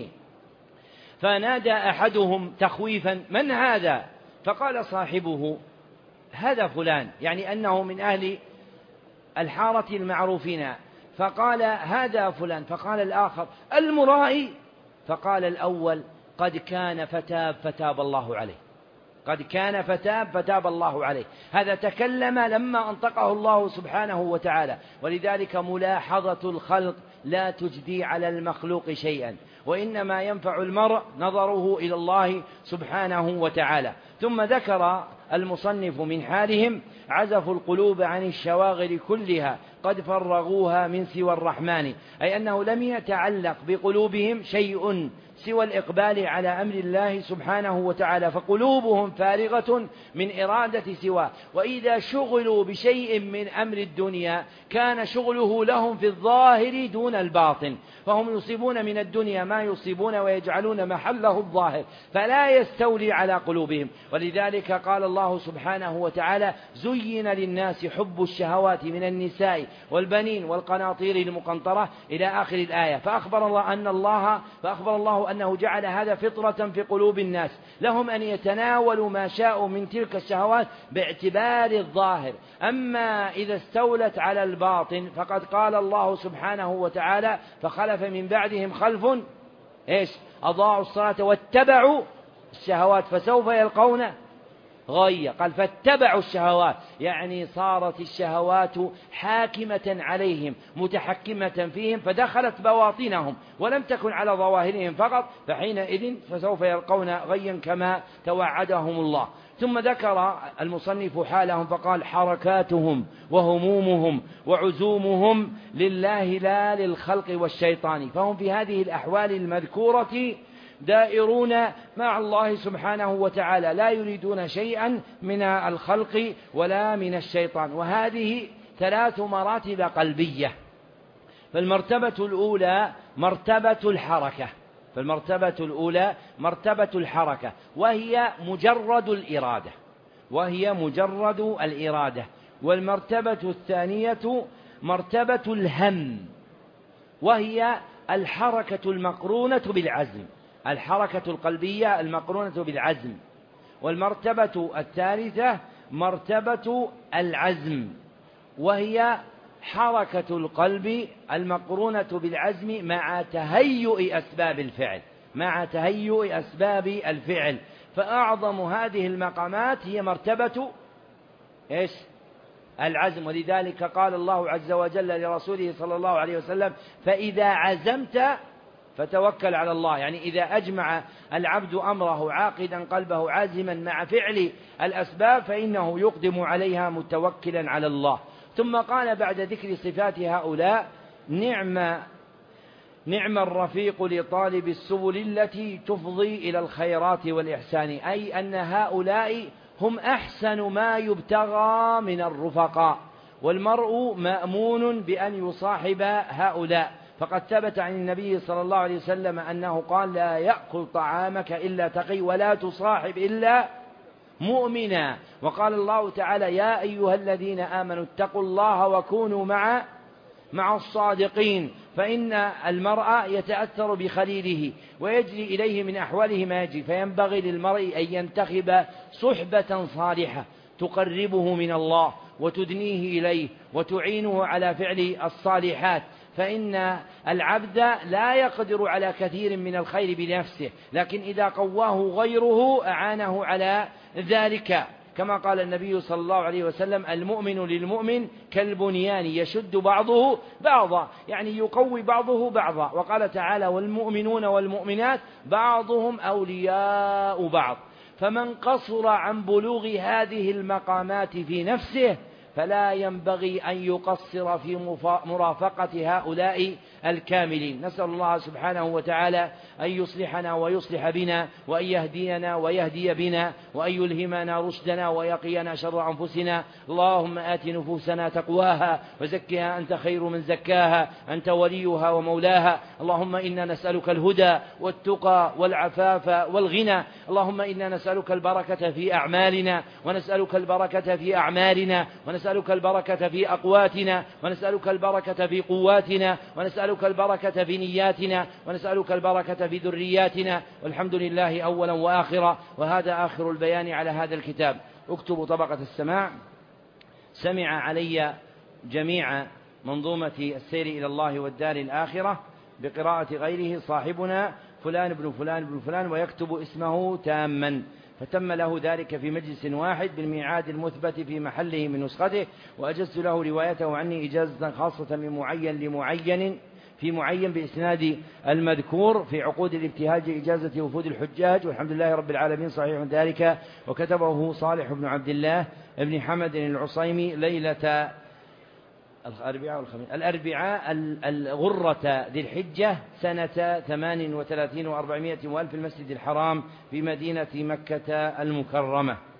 فنادى أحدهم تخويفا: من هذا؟ فقال صاحبه: هذا فلان، يعني أنه من أهل الحارة المعروفين. فقال: هذا فلان. فقال الآخر: المرائي. فقال الأول: قد كان فتاب الله عليه، قد كان فتاب الله عليه. هذا تكلم لما أنطقه الله سبحانه وتعالى. ولذلك ملاحظة الخلق لا تجدي على المخلوق شيئا، وإنما ينفع المرء نظره إلى الله سبحانه وتعالى. ثم ذكر المصنف من حالهم: عزفوا القلوب عن الشواغل كلها قد فرغوها من سوى الرحمن، أي أنه لم يتعلق بقلوبهم شيء سوى الإقبال على أمر الله سبحانه وتعالى، فقلوبهم فارغة من إرادة سواه. وإذا شغلوا بشيء من أمر الدنيا كان شغله لهم في الظاهر دون الباطن، فهم يصيبون من الدنيا ما يصيبون ويجعلون محله الظاهر، فلا يستولي على قلوبهم. ولذلك قال الله سبحانه وتعالى: زين للناس حب الشهوات من النساء والبنين والقناطير المقنطرة إلى آخر الآية. فأخبر الله أنه جعل هذا فطرة في قلوب الناس، لهم أن يتناولوا ما شاءوا من تلك الشهوات باعتبار الظاهر. أما إذا استولت على الباطن فقد قال الله سبحانه وتعالى: فخلف من بعدهم خلف أضاعوا الصلاة واتبعوا الشهوات فسوف يلقون غيا. قال: فاتبعوا الشهوات، يعني صارت الشهوات حاكمة عليهم متحكمة فيهم، فدخلت بواطنهم ولم تكن على ظواهرهم فقط، فحينئذ فسوف يلقون غيا كما توعدهم الله. ثم ذكر المصنف حالهم فقال: حركاتهم وهمومهم وعزومهم لله لا للخلق والشيطان، فهم في هذه الأحوال المذكورة دائرون مع الله سبحانه وتعالى، لا يريدون شيئا من الخلق ولا من الشيطان. وهذه 3 مراتب قلبية. فالمرتبة الأولى مرتبة الحركة، وهي مجرد الإرادة. والمرتبة الثانية مرتبة الهم، وهي الحركة المقرونة بالعزم، الحركة القلبية المقرونة بالعزم. والمرتبة الثالثة مرتبة العزم، وهي حركة القلب المقرونة بالعزم مع تهيؤ أسباب الفعل، مع تهيؤ أسباب الفعل. فأعظم هذه المقامات هي مرتبة إيش؟ العزم. ولذلك قال الله عز وجل لرسوله صلى الله عليه وسلم: فإذا عزمت فتوكل على الله. يعني إذا أجمع العبد أمره عاقدا قلبه عازما مع فعل الأسباب فإنه يقدم عليها متوكلا على الله. ثم قال بعد ذكر صفات هؤلاء: نعم الرفيق لطالب السبل التي تفضي إلى الخيرات والإحسان. أي أن هؤلاء هم أحسن ما يبتغى من الرفقاء، والمرء مأمون بأن يصاحب هؤلاء. فقد ثبت عن النبي صلى الله عليه وسلم أنه قال: لا يأكل طعامك إلا تقي ولا تصاحب إلا مؤمنا. وقال الله تعالى: يا أيها الذين آمنوا اتقوا الله وكونوا مع الصادقين. فإن المرء يتأثر بخليله ويجري إليه من أحواله ما يجري، فينبغي للمرء أن ينتخب صحبة صالحة تقربه من الله وتدنيه إليه وتعينه على فعل الصالحات. فإن العبد لا يقدر على كثير من الخير بنفسه، لكن إذا قواه غيره أعانه على ذلك، كما قال النبي صلى الله عليه وسلم: المؤمن للمؤمن كالبنيان يشد بعضه بعضا، يعني يقوي بعضه بعضا. وقال تعالى: والمؤمنون والمؤمنات بعضهم أولياء بعض. فمن قصر عن بلوغ هذه المقامات في نفسه فلا ينبغي أن يقصر في مرافقة هؤلاء الكاملين. نسأل الله سبحانه وتعالى أن يصلحنا ويصلح بنا، وأن يهدينا ويهدي بنا، وأن يلهمنا رشدنا ويقينا شر أنفسنا. اللهم آت نفوسنا تقواها وزكها أنت خير من زكاها، أنت وليها ومولاها. اللهم إنا نسألك الهدى والتقى والعفاف والغنى. اللهم إنا نسألك البركة في أعمالنا، ونسألك البركة في أعمالنا، ونسألك البركة في أقواتنا، ونسألك البركة في قواتنا، ونسألك البركة في نياتنا، ونسألك البركة في ذرياتنا. والحمد لله أولا وآخرا. وهذا آخر البيان على هذا الكتاب. اكتبوا طبقة السماع. سمع علي جميع منظومة السير إلى الله والدار الآخرة بقراءة غيره صاحبنا فلان بن فلان بن فلان، ويكتب اسمه تاما، فتم له ذلك في مجلس واحد بالميعاد المثبت في محله من نسخته. وأجزت له روايته عني إجازة خاصة من معين لمعين في معين بإسناد المذكور في عقود الابتهاج إجازة وفود الحجاج. والحمد لله رب العالمين صحيح ذلك. وكتبه صالح بن عبد الله بن حمد العصيمي ليلة الأربعاء الغرة ذي الحجة سنة 38 و400 وألف في المسجد الحرام في مدينة مكة المكرمة.